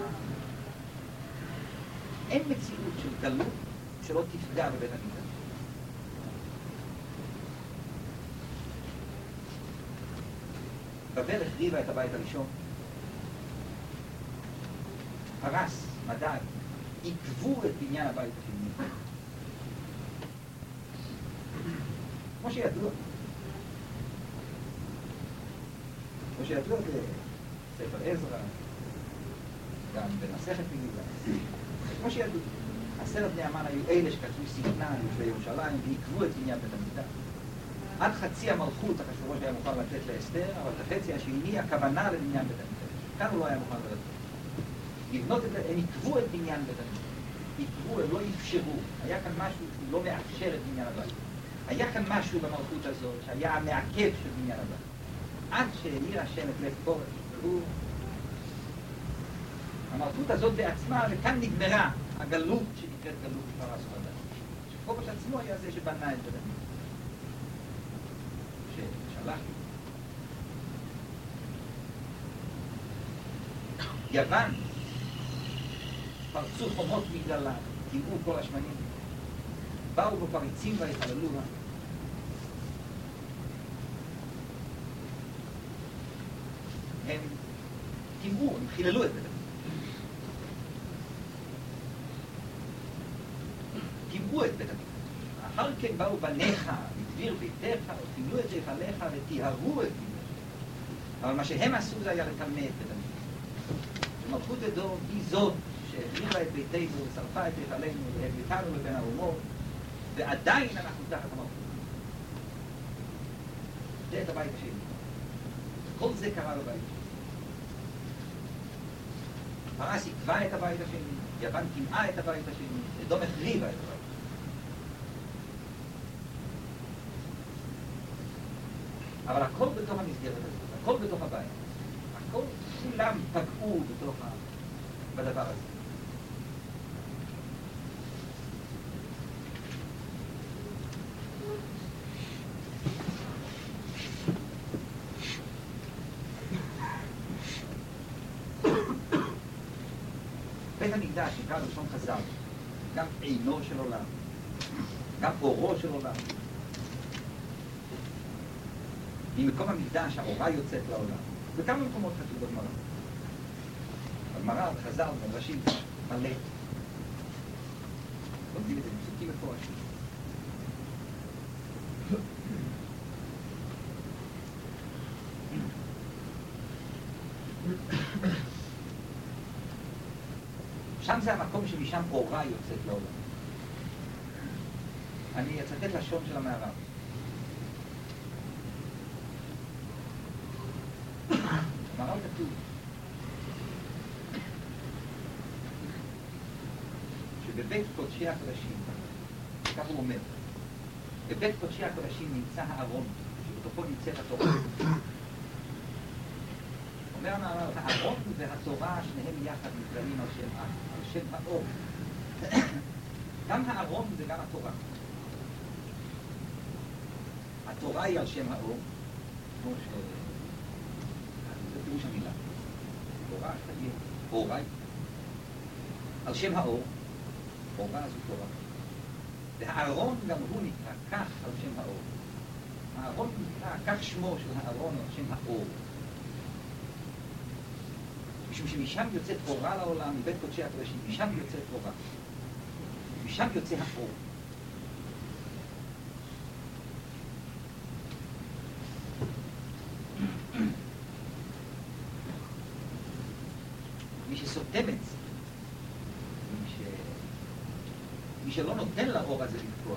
אין מציאות של גלות שלא תפגע בבית המקדש. בבל החריבה את הבית הראשון, פרס, מדד, עיכבו את בניין הבית השני. כמו שידוע. כמו שידוע בספר עזרא, גם במסכת מגילה. כמו שידוע. עשרת בני המן היו אלה שכתבו שטנה בירושלים ועיכבו את בניין בית המקדש. עד חצי המלכות אחשוורוש היה מוכן לתת לאסתר, אבל את החצי השני הכוונה לבניין בית המקדש. כאן הוא לא היה מוכן לתת. לבנות את זה, הם עיכבו את בניין בית המקדש. עיכבו, הם לא אפשרו. היה כאן משהו שלא מאפשר את בניין הבית. היה כאן משהו במלכות הזאת שהיה המעכב של בניין הבית. עד שהאיר השם את לב כורש, והוא... המלכות הזאת בעצמה, וכאן נגמרה הגלות שנקראת גלות פרס ומדד. שכורש עצמו היה זה שבנה את בית המקדש. ששלח לי. יוון פרצו חומות בגללה, טימאו כל השמנים. באו בו פריצים ויחללוה. הם טימאו, הם חיללו את בית המקדש. טימאו את בית המקדש. אחר כן באו בניך, לדביר ביתך, וטימאו את היכליך וטיהרו את בית. אבל מה שהם עשו זה היה לטמא את בית המקדש. מלכות אדום היא זאת שהחריבה את ביתנו ושרפה את היכלנו והביאתנו לבין האומות, ועדיין אנחנו תחת המלכות. זה את הבית השני. כל זה קרה בבית השני. פרס עיכבה את הבית השני, יוון טימאה את הבית השני, אדום החריבה את הבית השני. אבל הכל בתוך המסגרת הזאת, הכל בתוך הבעיה. הכל, כולם פגעו בתוך ה... בדבר הזה. בית המקדש, נקרא בלשון חז"ל, גם עינו של עולם, גם אורו של עולם. ממקום המקדש האורה יוצאת לעולם. בכמה מקומות כתוב בגמרא. בגמרא, בחז"ל, במדרשים, מלא. לומדים את זה בפסוקים מפורשים. שם זה המקום שמשם אורה יוצאת לעולם. אני אצטט לשון של המערב. המערב כתוב שבבית קודשי הקודשים, כך הוא אומר, בבית קודשי הקודשים נמצא הארון, שבתוכו נמצאת התורה. אומר המערב, הארון והתורה שניהם יחד נקראים על שם, על שם האור. גם הארון וגם התורה. התורה היא על שם האור, כמו ש... זה פירוש המילה. תורה, שתהיה אורי. על שם האור, אורה זו תורה. והארון גם הוא נקרא כך על שם האור. הארון נקרא, כך שמו של הארון על שם האור. משום שמשם יוצאת אורה לעולם, מבית קודשי הקודשים, משם יוצאת אורה. משם יוצא האור. מי שסותם את זה, מי, ש... מי שלא נותן לאור הזה לפגוע,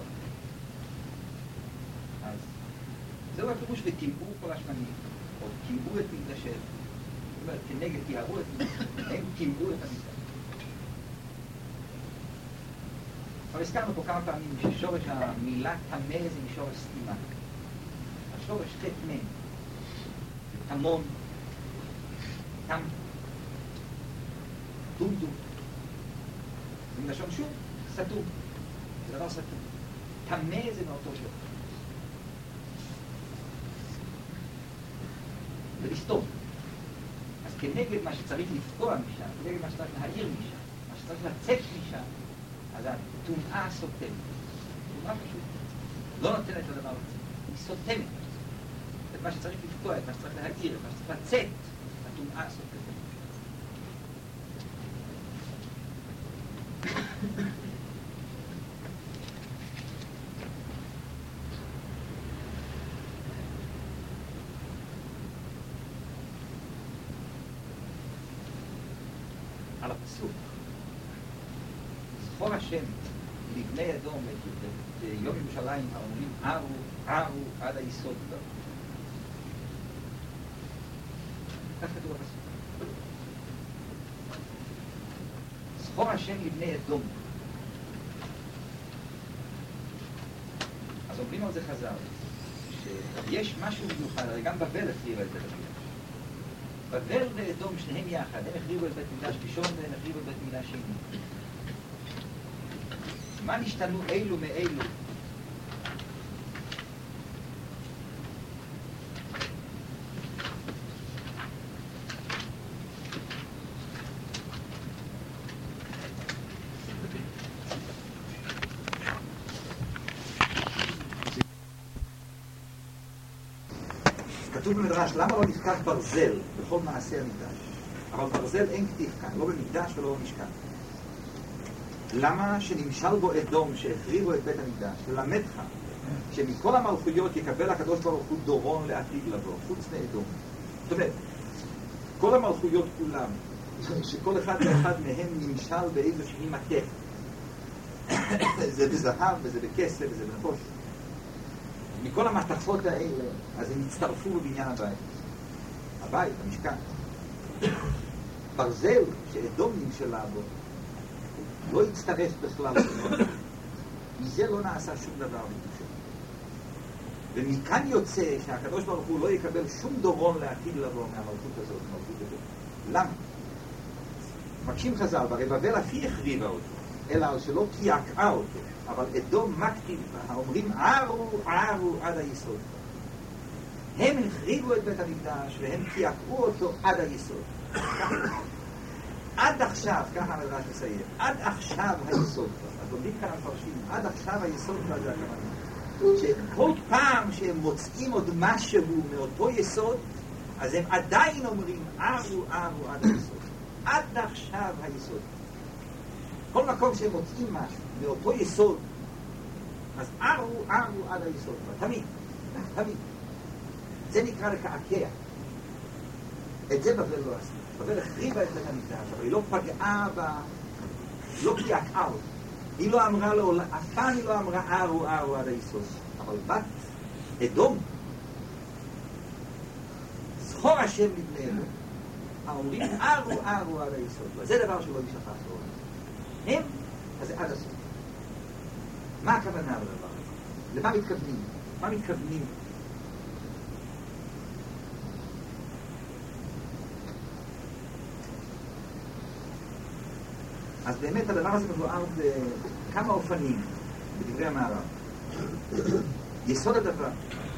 אז זהו הפירוש וטימאו כל השמנים, או טימאו את מקדשנו. זאת אומרת, כנגד תיארו את מקדשנו, הם טימאו את המקדש. אבל הזכרנו פה כמה פעמים ששורש המילה תמה זה משורש סתימה. השורש תתמה, זה תמון, תם, דודו. זה מלשון שוב, סתום. זה דבר סתום. תמה זה מאותו שורש. זה לסתום. אז כנגד מה שצריך לפגוע משם, כנגד מה שצריך להעיר משם, מה שצריך לצאת משם, אז הטומאה סותמת. טומאה פשוט. לא נותנת לדבר הזה. היא סותמת. את מה שצריך לפגוע, את מה שצריך להעיר, את מה שצריך לצאת, הטומאה סותמת. על הפסוק. זכור השם לבני אדום ביום ירושלים האומרים ערו, ערו עד היסוד בה. כך כתוב בפסוק. זכור השם לבני אדום. אז אומרים על זה חז"ל, שיש משהו מיוחד, הרי גם בבל החריבה את בית המקדש. בבל ואדום שניהם יחד, הם החריבו את בית המקדש ראשון והם החריבו את בית המקדש שני. מה נשתנו אלו מאלו? כתוב במדרש, למה לא נפקד ברזל בכל מעשה המקדש? אבל ברזל אין כתיב כאן, לא במקדש ולא במשכן. למה שנמשל בו אדום שהחריבו את בית המקדש? ללמדך שמכל המלכויות יקבל הקדוש ברוך הוא דורון לעתיד לבוא, חוץ מאדום. זאת אומרת, כל המלכויות כולם, שכל אחד ואחד מהם נמשל באיזושהי מתכת. זה בזהב וזה בכסף וזה בנחושת. מכל המתכות האלה, אז הם הצטרפו בבניין הבית. הבית, המשכן. ברזל שאדום נמשלה בו, לא הצטרף בכלל. מזה לא נעשה שום דבר בקדושה. ומכאן יוצא שהקדוש ברוך הוא לא יקבל שום דורון לעתיד לבוא מהמלכות הזאת, מלכות הזאת. למה? מקשים חז"ל, והרי בבל אף היא החריבה אותו, אלא על שלא קעקעה אותו, אבל אדום מקטיב בה, האומרים ערו ערו עד היסוד. הם החריבו את בית המקדש והם קעקעו אותו עד היסוד. עד עכשיו, ככה המדרש מסיים, עד עכשיו היסוד. אז לומדים כאן המפרשים, עד עכשיו היסוד כבר זה הכוונה. שכל פעם שהם מוצאים עוד משהו מאותו יסוד, אז הם עדיין אומרים ערו ערו עד היסוד. עד עכשיו היסוד. כל מקום שהם מוצאים משהו מאותו יסוד, אז ערו ערו עד היסוד. תמיד, תמיד. זה נקרא לקעקע. את זה בבל לא עשתה. בבל החריבה את בית המקדש, אבל היא לא פגעה בה, לא קעקעה אותה. היא לא אמרה לו, אף פעם היא לא אמרה ערו ערו עד היסוד. אבל בת אדום, זכור השם לבנינו, האומרים ערו ערו עד היסוד. וזה דבר שלא ישכח לו. הם, אז זה עד הסוף. מה הכוונה בדבר הזה? למה מתכוונים? מה מתכוונים? אז באמת הדבר הזה מבואר בכמה אופנים בדברי המערב. יסוד הדבר.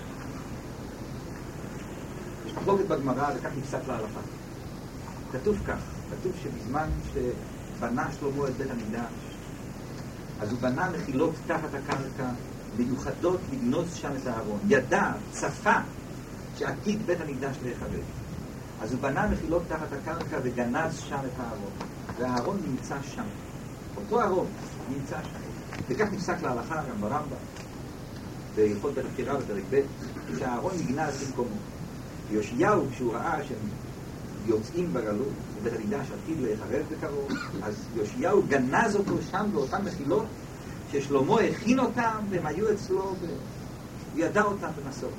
יש מחלוקת בגמרא, וכך נפסק להלכה. כתוב כך, כתוב שבזמן שבנה שלמה את בית המקדש, אז הוא בנה מחילות תחת הקרקע, מיוחדות לגנוז שם את הארון. ידע, צפה, שעתיד בית המקדש להיחרב. אז הוא בנה מחילות תחת הקרקע וגנז שם את הארון. והארון נמצא שם. אותו ארון נמצא שם. וכך נפסק להלכה גם ברמב"ם, בהלכות בית הבחירה בפרק ב', שהארון נגנז במקומו. יאשיהו, כשהוא ראה שהם יוצאים בגלות, ובית המקדש עתיד להיחרב בקרוב, אז יאשיהו גנז אותו שם באותן מחילות, ששלמה הכין אותם, והם היו אצלו, והוא ידע אותם במסורת.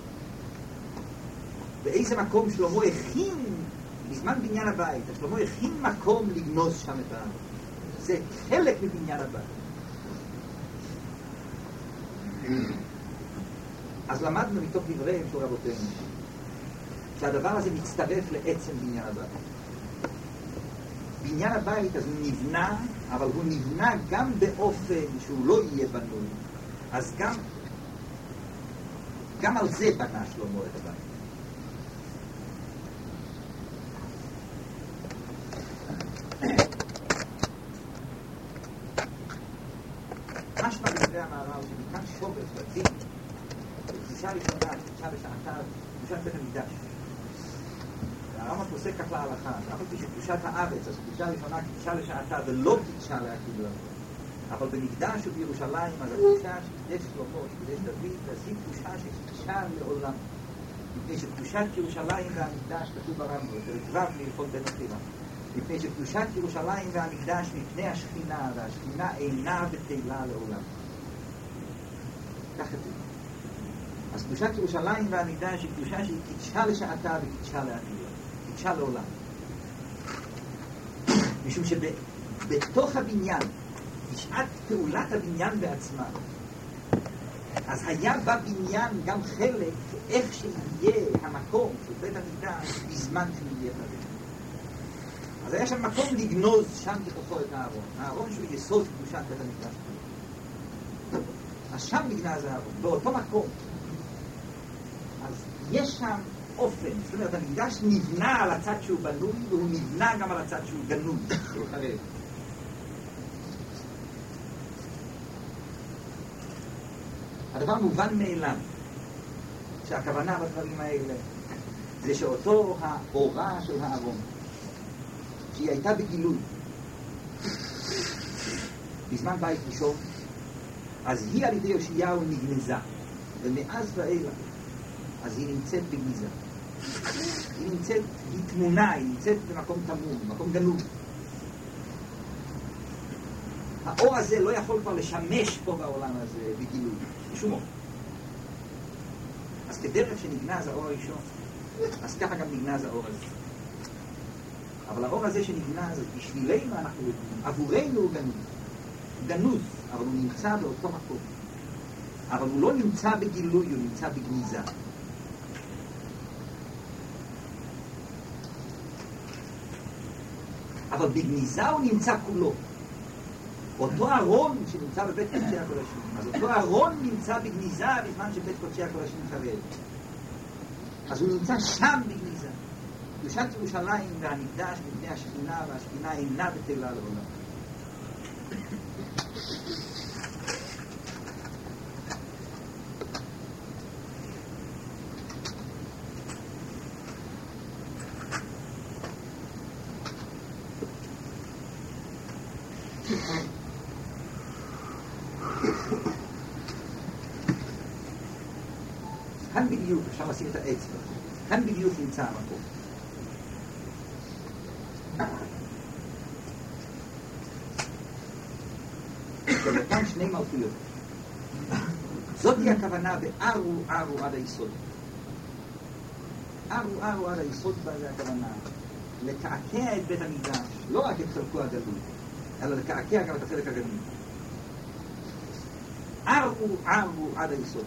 באיזה מקום שלמה הכין, בזמן בניין הבית, שלמה הכין מקום לגנוז שם את הארון. זה חלק מבניין הבית. אז למדנו מתוך דבריהם של רבותינו, שהדבר הזה מצטרף לעצם בניין הבית. בניין הבית, אז הוא נבנה, אבל הוא נבנה גם באופן שהוא לא יהיה בנוי. אז גם, גם על זה בנה שלמה את הבית. משמע בדברי המערב שמכאן שורש בדין, קדושה ראשונה, קדושה לשעתה, קדושת בית המקדש. והרמב"ם פוסק כך להלכה, אף על פי שקדושת הארץ, אז קדושה ראשונה, קדושה לשעתה, ולא קדושה לעתיד לבוא. אבל במקדש ובירושלים, אז הקדושה שקידש שלמה, שקידש דוד, אז היא קדושה שקדשה לעולם. מפני שקדושת ירושלים והמקדש כתוב ברמב"ם, פרק ו' מהלכות בית הבחירה. מפני שקדושת ירושלים והמקדש מפני השכינה, והשכינה אינה בטלה לעולם. כך כתוב. אז קדושת ירושלים והמקדש היא קדושה שהיא קידשה לשעתה וקידשה לעתיד, קידשה לעולם. משום שבתוך הבניין, בשעת פעולת הבניין בעצמה, אז היה בבניין גם חלק איך שיהיה המקום של בית המקדש בזמן שהוא יהיה חלק. אז היה שם מקום לגנוז שם בתוכו את הארון. הארון שהוא יסוד קדושת בית המקדש. אז שם נגנז הארון, באותו מקום. אז יש שם אופן, זאת אומרת, המקדש נבנה על הצד שהוא בנוי, והוא נבנה גם על הצד שהוא גנוז, שהוא חרב. הדבר מובן מאליו, שהכוונה בדברים האלה, זה שאותו האורה של הארון, שהיא הייתה בגילוי בזמן בית ראשון, אז היא על ידי יאשיהו נגנזה, ומאז ואילך אז היא נמצאת בגניזה. היא נמצאת, היא תמונה, היא נמצאת במקום תמון, במקום גנוב. האור הזה לא יכול כבר לשמש פה בעולם הזה בגילוי, בשום אופן. אז כדרך שנגנז האור הראשון, אז ככה גם נגנז האור הזה. אבל האור הזה שנגנז, בשבילנו אנחנו, עבורנו הוא גנוז. גנוז, אבל הוא נמצא באותו מקום. אבל הוא לא נמצא בגילוי, הוא נמצא בגניזה. אבל בגניזה הוא נמצא כולו. אותו ארון שנמצא בבית קודשי הקודשים, אז אותו ארון נמצא בגניזה בזמן שבית קודשי הקודשים חרב. אז הוא נמצא שם בגניזה. קדושת ירושלים והמקדש מפני השכינה, והשכינה אינה בטלה לעולם. כאן בדיוק אפשר לשים את האצבע, כאן בדיוק נמצא המקום. ובכאן שני מלכויות. זאת היא הכוונה בארו ארו עד היסוד. ארו ארו עד היסוד בה זה הכוונה לקעקע את בית המקדש, לא רק את חלקו הגלוי, אלא לקעקע גם את החלק הגלוי. ארו ארו עד היסוד.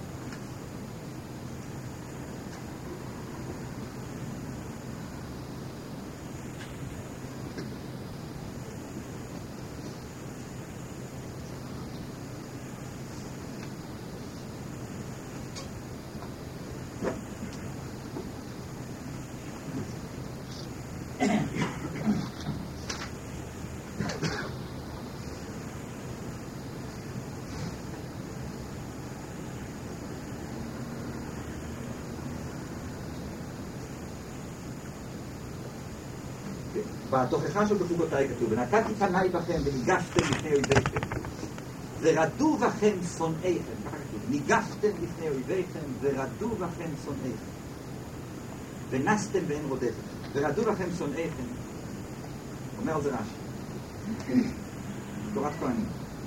בתוכחה של בחוקותיי כתוב, ונתתי פניי בכם וניגשתם לפני אויביכם ורדו בכם שונאיכם. ככה כתוב, ניגשתם לפני אויביכם ורדו בכם שונאיכם ונסתם ואין רודפת. ורדו בכם שונאיכם, אומר על זה רש"י, תורת כהנים.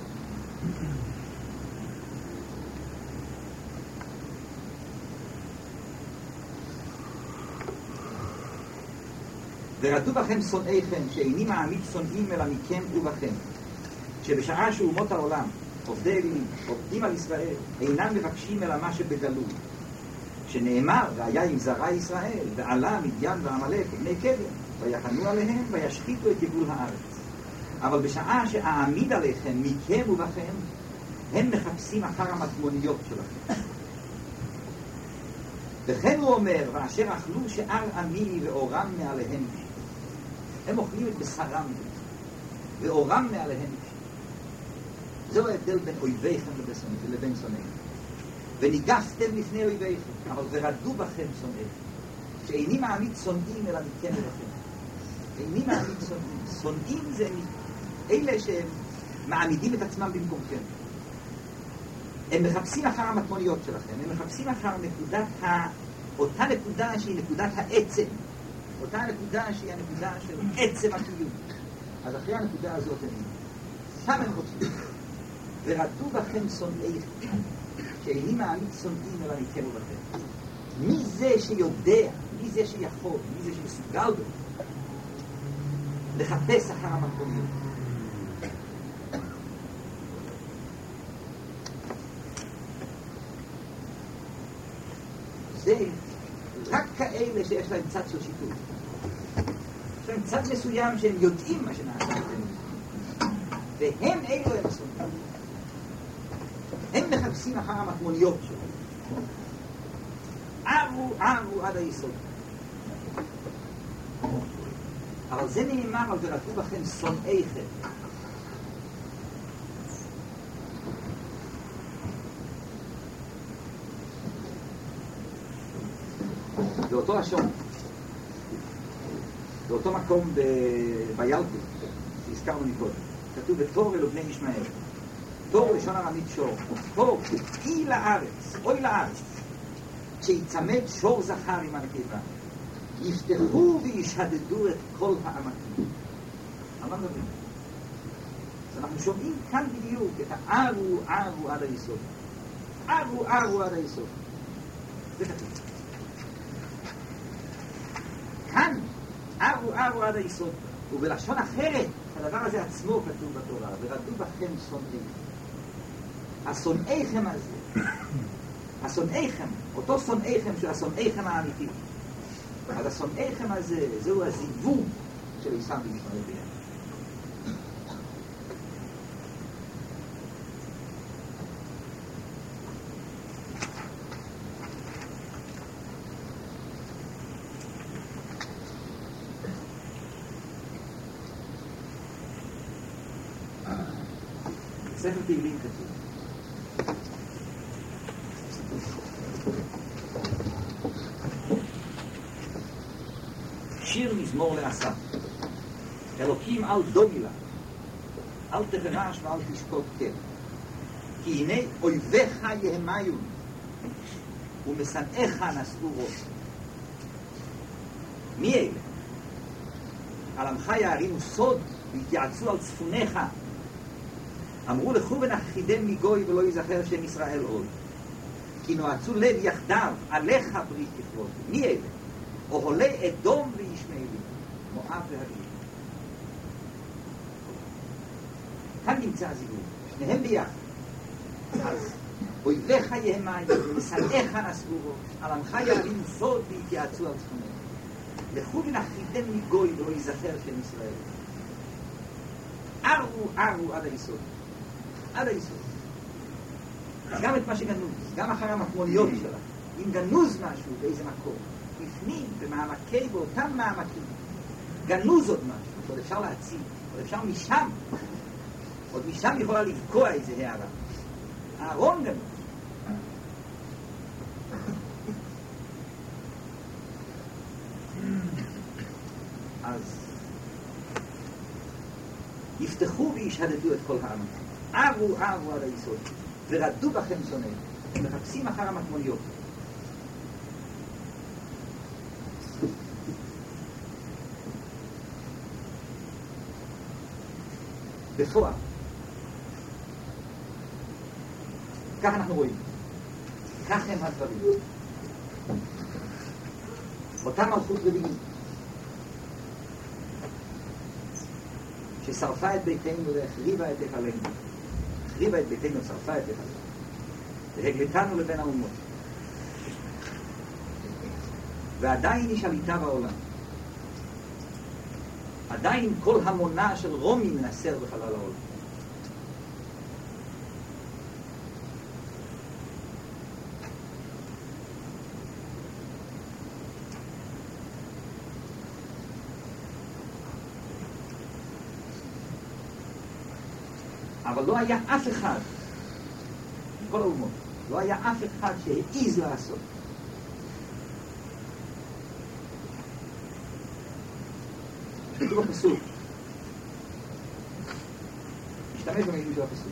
ורדו בכם שונאיכם, שאיני מעמיד שונאים אלא מכם ובכם, שבשעה שאומות העולם עובדי אלילים עובדים על ישראל אינם מבקשים אלא מה שבגלוי, שנאמר והיה עם זרע ישראל ועלה מדיין ועמלק ובני קדם ויחנו עליהם וישחיתו את יבול הארץ. אבל בשעה שאעמיד עליכם מכם ובכם, הם מחפשים אחר המטמוניות שלכם. וכן הוא אומר, ואשר אכלו שאר עמי ואורם מעליהם, הם אוכלים את בשרם ואורם מעליהם. זהו ההבדל בין אויביכם לבין שונאיכם. וניגשתם לפני אויביכם, אבל ורדו בכם שונאיכם, שאיני מעמיד שונאים אלא מכם ולכם. איני מעמיד שונאים. שונאים זה אלה שמעמידים את עצמם במקומכם. הם מחפשים אחר המטמוניות שלכם, הם מחפשים אחר נקודת ה... אותה נקודה שהיא נקודת העצם, אותה נקודה שהיא הנקודה של עצם הקיום. אז אחרי הנקודה הזאת הם שם הם רוצים. ורדו בכם שונאיכם, שאיני מעמיד שונאים אלא מכם ובכם. מי זה שיודע, מי זה שיכול, מי זה שמסוגל בו לחפש אחר המטמוניות? זה רק כאלה שיש להם צד של שיתוף. יש להם צד מסוים שהם יודעים מה שנעשה בהם. והם אלו הם שונאים. הם מחפשים אחר המטמוניות שלהם. ערו, ערו עד היסוד. אבל זה נאמר על ורדו בכם שונאיכם. באותו לשון, באותו מקום בילקוט שהזכרנו מקודם, כתוב בתור אלו בני ישמעאל. תור לשון ארמית שור. תור אי לארץ, אוי לארץ, שיצמד שור זכר עם הנקבה, יפתחו וישדדו את כל העמקים. על מה מדברים? אז אנחנו שומעים כאן בדיוק את הערו ערו עד היסוד. ערו ערו עד היסוד. זה כתוב. כאן, ערו ערו עד היסוד. ובלשון אחרת, הדבר הזה עצמו כתוב בתורה, ורדו בכם שונאים. השונאיכם הזה, השונאיכם, אותו שונאיכם של השונאיכם האמיתי. אז השונאיכם הזה, זהו הזיווג של עשיו וישמעאל ביחד. ספר תהילים כתוב. שיר מזמור לאסף. אלוקים אל דומי לה, אל תחרש ואל תשקוט כן. כי הנה אויביך יהמיון, ומשנאיך נשאו ראש. מי אלה? על עמך יערימו סוד, והתייעצו על צפוניך. אמרו לכו ונכחידם מגוי ולא יזכר שם ישראל עוד. כי נועצו לב יחדיו, עליך ברית כפרות. מי אלה? אוהלי אדום וישמעאלים, מואב והגליל. כאן נמצא הזיווג, שניהם ביחד. אז אויביך יהמיון ומשנאיך נשאו ראש, על עמך יערימו סוד והתייעצו על צפוניך. לכו ונכחידם מגוי ולא יזכר שם ישראל. ערו ערו עד היסוד. עד היסוד. גם את מה שגנוז, גם אחר המקמוניות שלה. אם גנוז משהו באיזה מקום, בפנים, במעמקי, באותם מעמקים, גנוז עוד משהו, עוד אפשר להציל, עוד אפשר משם, עוד משם יכולה לבקוע איזה הערה. הארון גנוז. אז יפתחו וישהדדו את כל העם. ערו ערו עד היסוד, ורדו בכם שונאים, הם מחפשים אחר המקמוניות. בפועל, כך אנחנו רואים, כך הם הדברים. אותה מלכות רביעית ששרפה את ביתנו והחריבה את היכלנו, החריבה את ביתנו, שרפה את היכלנו, והגלתנו לבין האומות, ועדיין היא שליטה בעולם. עדיין כל המונה של רומי מנסר בחלל העולם. אבל לא היה אף אחד, כל האומות, לא היה אף אחד שהעיז לעשות. כתוב בפסוק, משתמש במילים של הפסוק.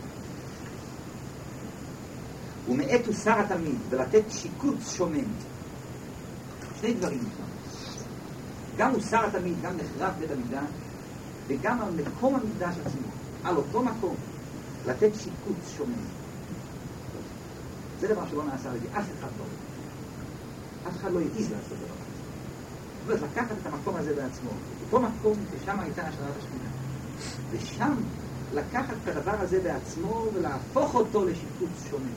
ומעת הוסר התלמיד ולתת שיקוץ שומם. שני דברים נשמע. גם הוסר התלמיד, גם נחרב בית המקדש, וגם על מקום המקדש עצמו, על אותו מקום, לתת שיקוץ שומם. זה דבר שלא נעשה על ידי אף אחד לא. אף אחד לא העיז לעשות דבר. זאת אומרת, לקחת את המקום הזה בעצמו, אותו מקום ששם הייתה השראת השכינה, ושם לקחת את הדבר הזה בעצמו ולהפוך אותו לשיקוץ שומם.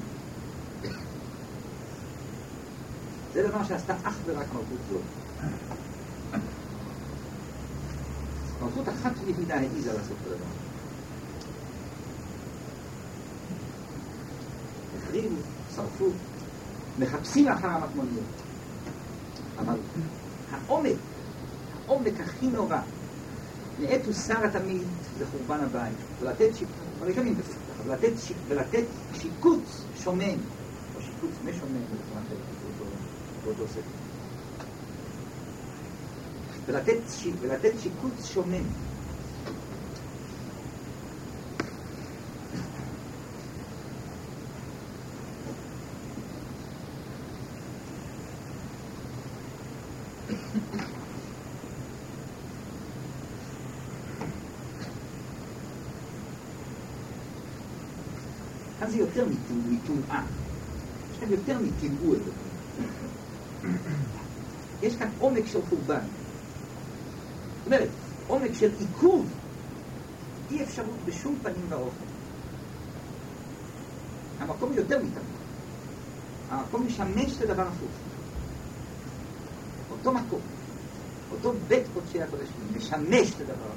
זה דבר שעשתה אך ורק מלכות זו. מלכות אחת ויחידה העיזה לעשות את הדבר. החריבו, שרפו, מחפשים אחר המקמוניות. אבל העומק, העומק הכי נורא, מעת הוסר התמיד זה חורבן הבית, ולתת שיקוץ, הראשונים בסוף, ולתת, שיק, ולתת שיקוץ שומם, או שיקוץ משומם, באותו ספר. ולתת, ולתת שיקוץ שומם. כאן זה יותר מטומאה. יש כאן יותר מטמאו את זה. יש כאן עומק של חורבן. זאת אומרת, עומק של עיכוב. אי אפשרות בשום פנים ואופן. המקום הוא יותר מתמיד. המקום משמש לדבר הפוך. אותו מקום, אותו בית קודשי הקודשים, משמש לדבר הפוך.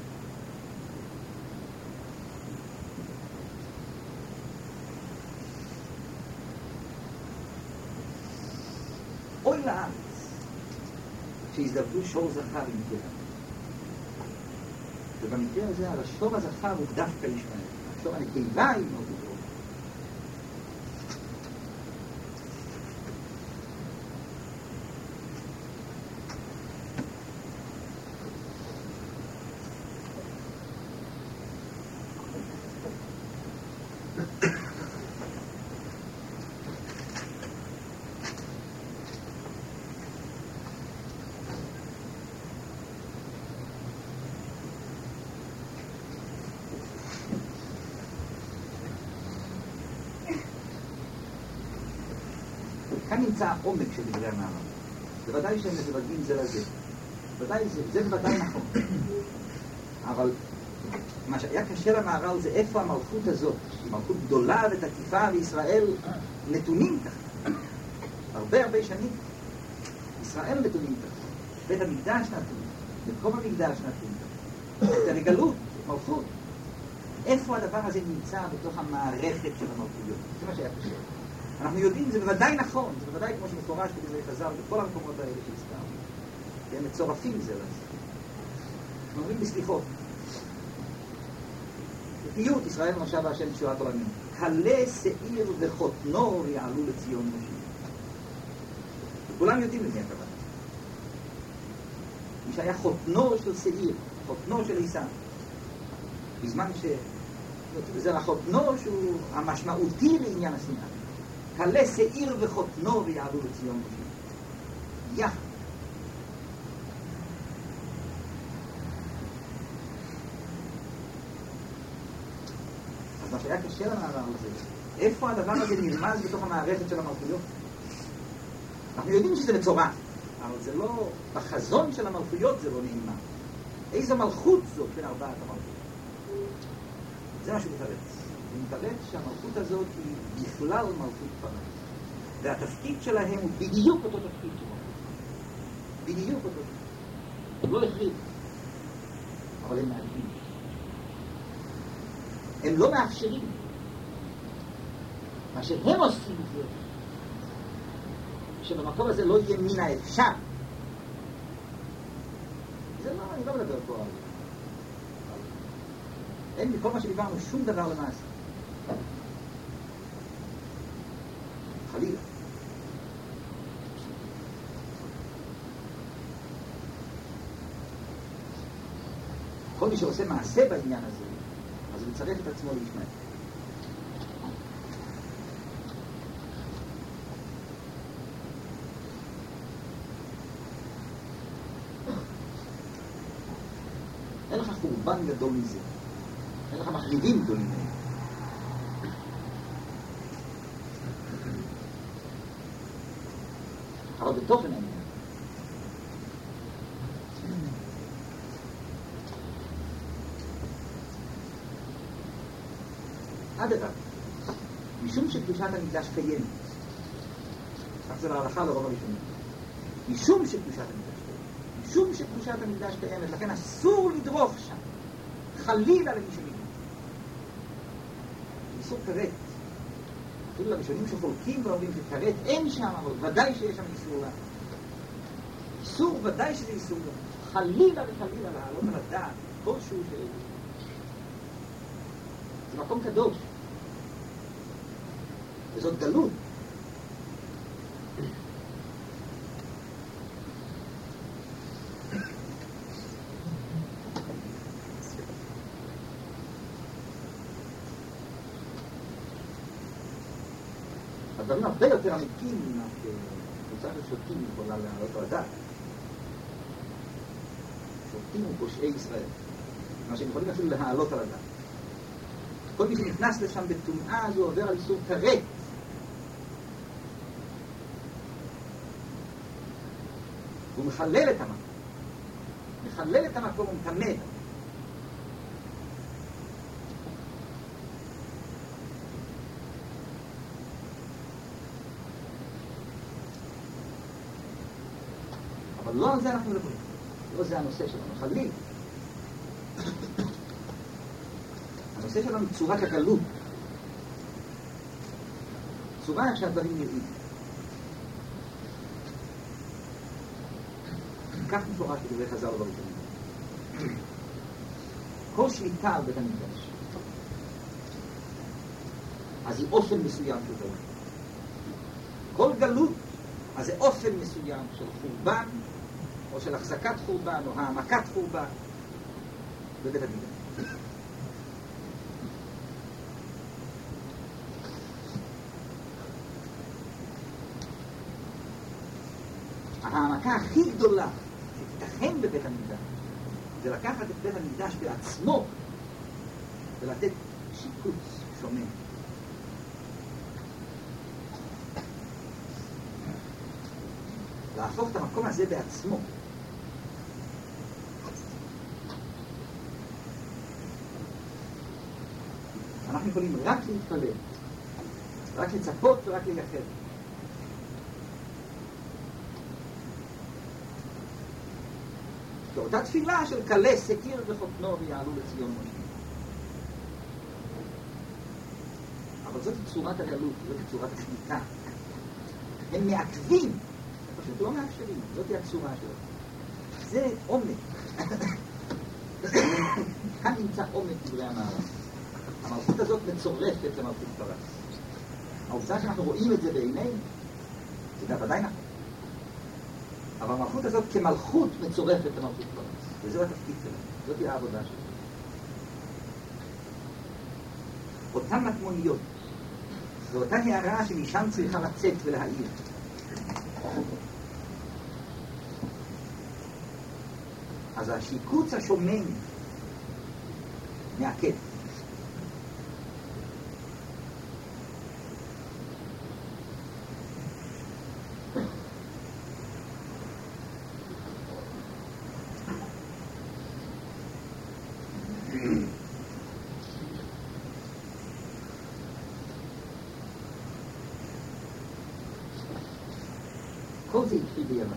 אוי לארץ, שהזדווגו שור זכר עם נקבה. ובמקרה הזה, על השור הזכר הוא דווקא ישמעאל. השור הנקבה היא מאוד גדולה. כאן נמצא העומק של דברי המהר"ל. בוודאי שהם מזווגים זה לזה. בוודאי זה, זה בוודאי נכון. אבל מה שהיה קשה למהר"ל זה איפה המלכות הזאת, שהיא מלכות גדולה ותקיפה בישראל, נתונים ככה. הרבה הרבה שנים. ישראל נתונים ככה. בית המקדש נתון. מקום המקדש נתון ככה. את הגלות, מלכות. איפה הדבר הזה נמצא בתוך המערכת של המלכויות? זה מה שהיה קשה. אנחנו יודעים, זה בוודאי נכון, זה בוודאי כמו שמפורש בדברי חז"ל, בכל המקומות האלה שהזכרנו. הם מצורפים זה לזה. אנחנו אומרים בסליחות. בפיוט, ישראל נושע בהשם תשועת עולמים. כלה שעיר וחותנו יעלו לציון משה. כולם יודעים למי הכוונה. מי שהיה חותנו של שעיר, חותנו של עשיו. בזמן ש... זה החותנו שהוא המשמעותי לעניין השנאה. כלה שעיר וחותנו ויעלו לציון משה. יחד. אז מה שהיה קשה למעבר הזה, איפה הדבר הזה נרמז בתוך המערכת של המלכויות? אנחנו יודעים שזה מצורף, אבל זה לא, בחזון של המלכויות זה לא נעימה. איזו מלכות זאת בין ארבעת המלכות? זה מה שהוא מתרץ. הוא מתרץ שהמלכות הזאת היא בכלל מלכות פרס. והתפקיד שלהם הוא בדיוק אותו תפקיד של מלכות. בדיוק אותו תפקיד. הם לא החריב, אבל הם מעטים. הם לא מאפשרים. מה שהם עושים זה שבמקום הזה לא יהיה מן האפשר. זה לא, אני לא מדבר פה על זה. אין בכל מה שדיברנו שום דבר למעשה. חלילה. כל מי שעושה מעשה בעניין הזה, אז הוא מצרף את עצמו לישמעאל. אין לך חורבן גדול מזה. אין לך מחריבים גדולים מזה. אבל בתוכן העניין. עד אדם. משום שקדושת המקדש קיימת. כך זה להלכה לרוב הראשונים. משום שקדושת המקדש קיימת. משום שקדושת המקדש קיימת. לכן אסור לדרוך שם. חלילה למי שמגיע. איסור כרת. אפילו לראשונים שחולקים ואומרים שכרת אין שם, אבל ודאי שיש שם איסור לה. איסור ודאי שזה איסור לה. חלילה וחלילה להעלות על הדעת כלשהו של... זה מקום קדוש. וזאת גלות. הדברים הרבה יותר עמיקים ממה שקבוצה של שותים יכולה להעלות על הדעת. שותים הם פושעי ישראל. מה שהם יכולים אפילו להעלות על הדעת. כל מי שנכנס לשם בטומאה הזו עובר על איסור כרת. הוא מחלל את המקום. מחלל את המקום ומטמא. אבל לא על זה אנחנו מדברים. לא זה הנושא שלנו, חלילה. הנושא שלנו צורת הגלות. צורה איך שהדברים נראים. כך מפורש בדברי חז"ל ובראשונים. כל שליטה על בית המקדש, אז היא אופן מסוים של גלות. כל גלות, אז זה אופן מסוים של חורבן, או של החזקת חורבן, או העמקת חורבן, בבית המקדש. העמקה הכי גדולה שתיתכן בבית המקדש זה לקחת את בית המקדש בעצמו ולתת שיקוץ שונה. להפוך את המקום הזה בעצמו. אנחנו יכולים רק להתפלל, רק לצפות ורק לייחד. אותה תפילה של כלה סקיר וחותנו ויעלו לציון משה. אבל זאת צורת הגלות, זאת צורת השליטה. הם מעכבים, פשוט לא מאפשרים, זאת היא הצורה שלו. זה עומק. כאן נמצא עומק דברי המערב. המלכות הזאת מצורפת למלכות פרס. העובדה שאנחנו רואים את זה בעינינו, זה בוודאי נכון. אבל המלכות הזאת כמלכות מצורפת למלכות פרס. וזו התפקיד שלה. זאת היא העבודה שלה. אותן מטמוניות. זו אותה הערה שמשם צריכה לצאת ולהעיר. אז השיקוץ השומם מעכב. כל זה התחיל ביוון.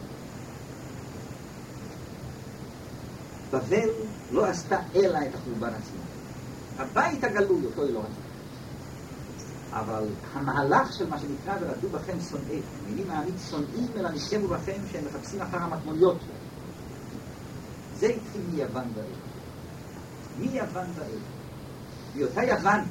בבל לא עשתה אלא את החורבן עצמו. הבית הגלוי אותו היא לא עשתה. אבל המהלך של מה שנקרא ורדו בכם שונאי, מילים מעמיד שונאים אלא נשכמו בכם שהם מחפשים אחר המטמוניות שלהם. זה התחיל מיוון באל. מיוון באל. מאותה יוון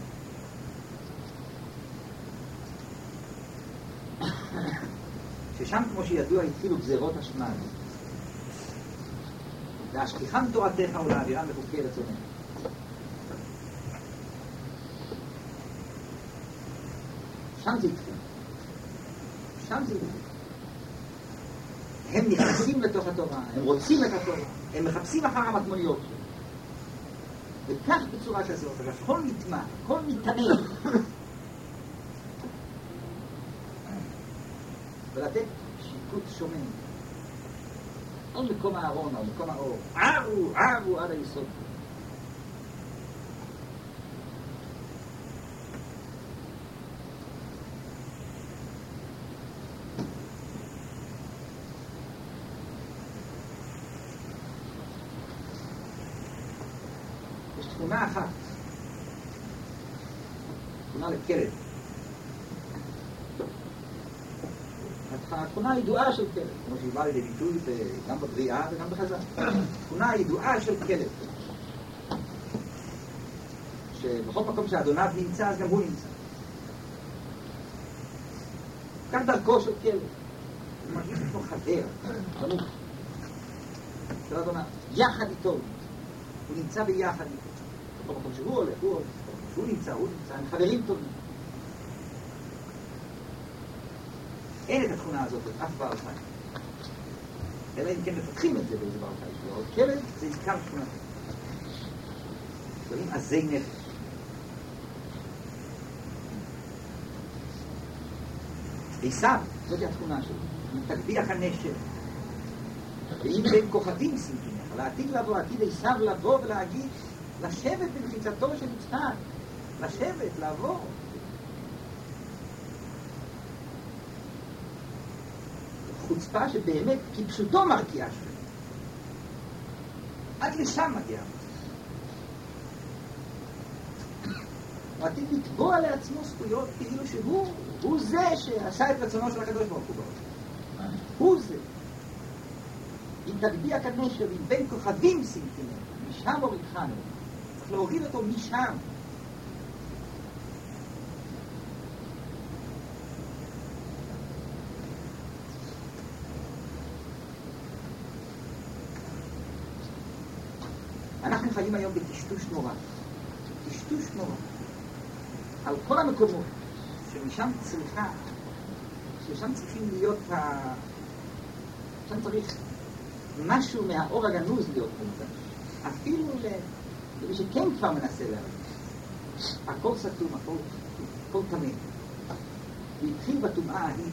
ששם כמו שידוע התחילו גזירות השמד. להשכיחם תורתך ולהעבירם לחוקי רצונך. שם זה התחיל. שם זה התחיל. הם נכנסים לתוך התורה, הם רוצים את התורה, הם מחפשים אחר המטמוניות. וכך בצורה כזאת, הכל נטמע, הכל מתעמר. ולתת שיקוץ שומם. על מקום הארון, על מקום האור. ערו, ערו עד היסוד. יש תכונה אחת. תכונה לכלב. התכונה הידועה של כלב, כמו שהיא באה לידי ביטוי גם בבריאה וגם בחז"ל. התכונה הידועה של כלב. שבכל מקום שאדוניו נמצא, אז גם הוא נמצא. כך דרכו של כלב. הוא מרגיש כמו חבר, חנוך. של אדוניו. יחד איתו. הוא נמצא ביחד איתו. בכל מקום שהוא הולך, הוא הולך. שהוא נמצא, הוא נמצא. הם חברים טובים. אין את התכונה הזאת, אף בעל חיים. אלא אם כן מפתחים את זה באיזה בעל חיים שלו. אבל כלב זה עיקר תכונה. דברים עזי נפש. עשיו, זאת התכונה שלו. תגביח הנשר. ואם בין כוכבים שמתינך, לעתיד לבוא, עתיד עשיו לבוא ולהגיד, לשבת במחיצתו של יצחק. לשבת, לעבור. חוצפה שבאמת כפשוטו מרקיעה שפל. עד לשם מגיע. הוא עתיד לתבוע לעצמו זכויות כאילו שהוא הוא זה שעשה את רצונו של הקדוש ברוך הוא. הוא זה. אם תגביה כנשר, אם בין כוכבים סינתינו, משם הורידכנו. צריך להוריד אותו משם. אנחנו חיים היום בטשטוש נורא. טשטוש נורא. על כל המקומות שמשם צריכה, ששם צריכים להיות ה... שם צריך משהו מהאור הגנוז להיות מוצא. אפילו למי שכן כבר מנסה להרגיש. הכל סתום, הכל, הכל תמיד. הוא התחיל בטומאה ההיא,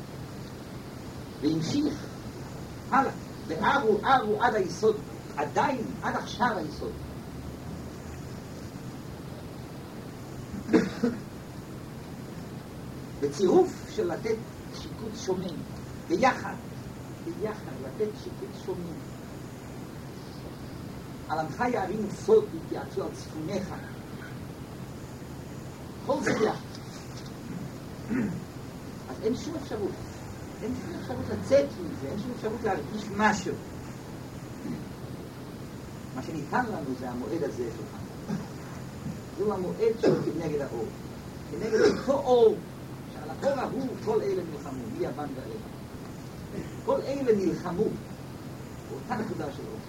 והמשיך הלאה, וארו, ארו עד היסוד, עדיין, עד עכשיו היסוד. בצירוף של לתת שיקוט שומם, ביחד, ביחד, לתת שיקוט שומם. על עמך יערים ופות והתייעצו על צפוניך. כל זה ביחד. אז אין שום אפשרות. אין שום אפשרות לצאת מזה, אין שום אפשרות להרגיש משהו. מה שניתן לנו זה המועד הזה שלך. זהו המועד שהוא כנגד האור. כנגד אותו אור, שעל האור ההוא כל אלה נלחמו, מי יבן ואלה. כל אלה נלחמו, באותה נקודה של אור.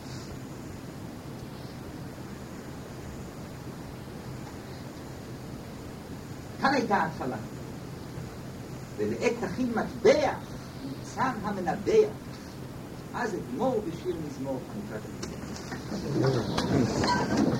כאן הייתה ההתחלה. ולעת תכין מטבע, ניצן המנבע. אז אגמור בשיר מזמור, חנוכת המזמור.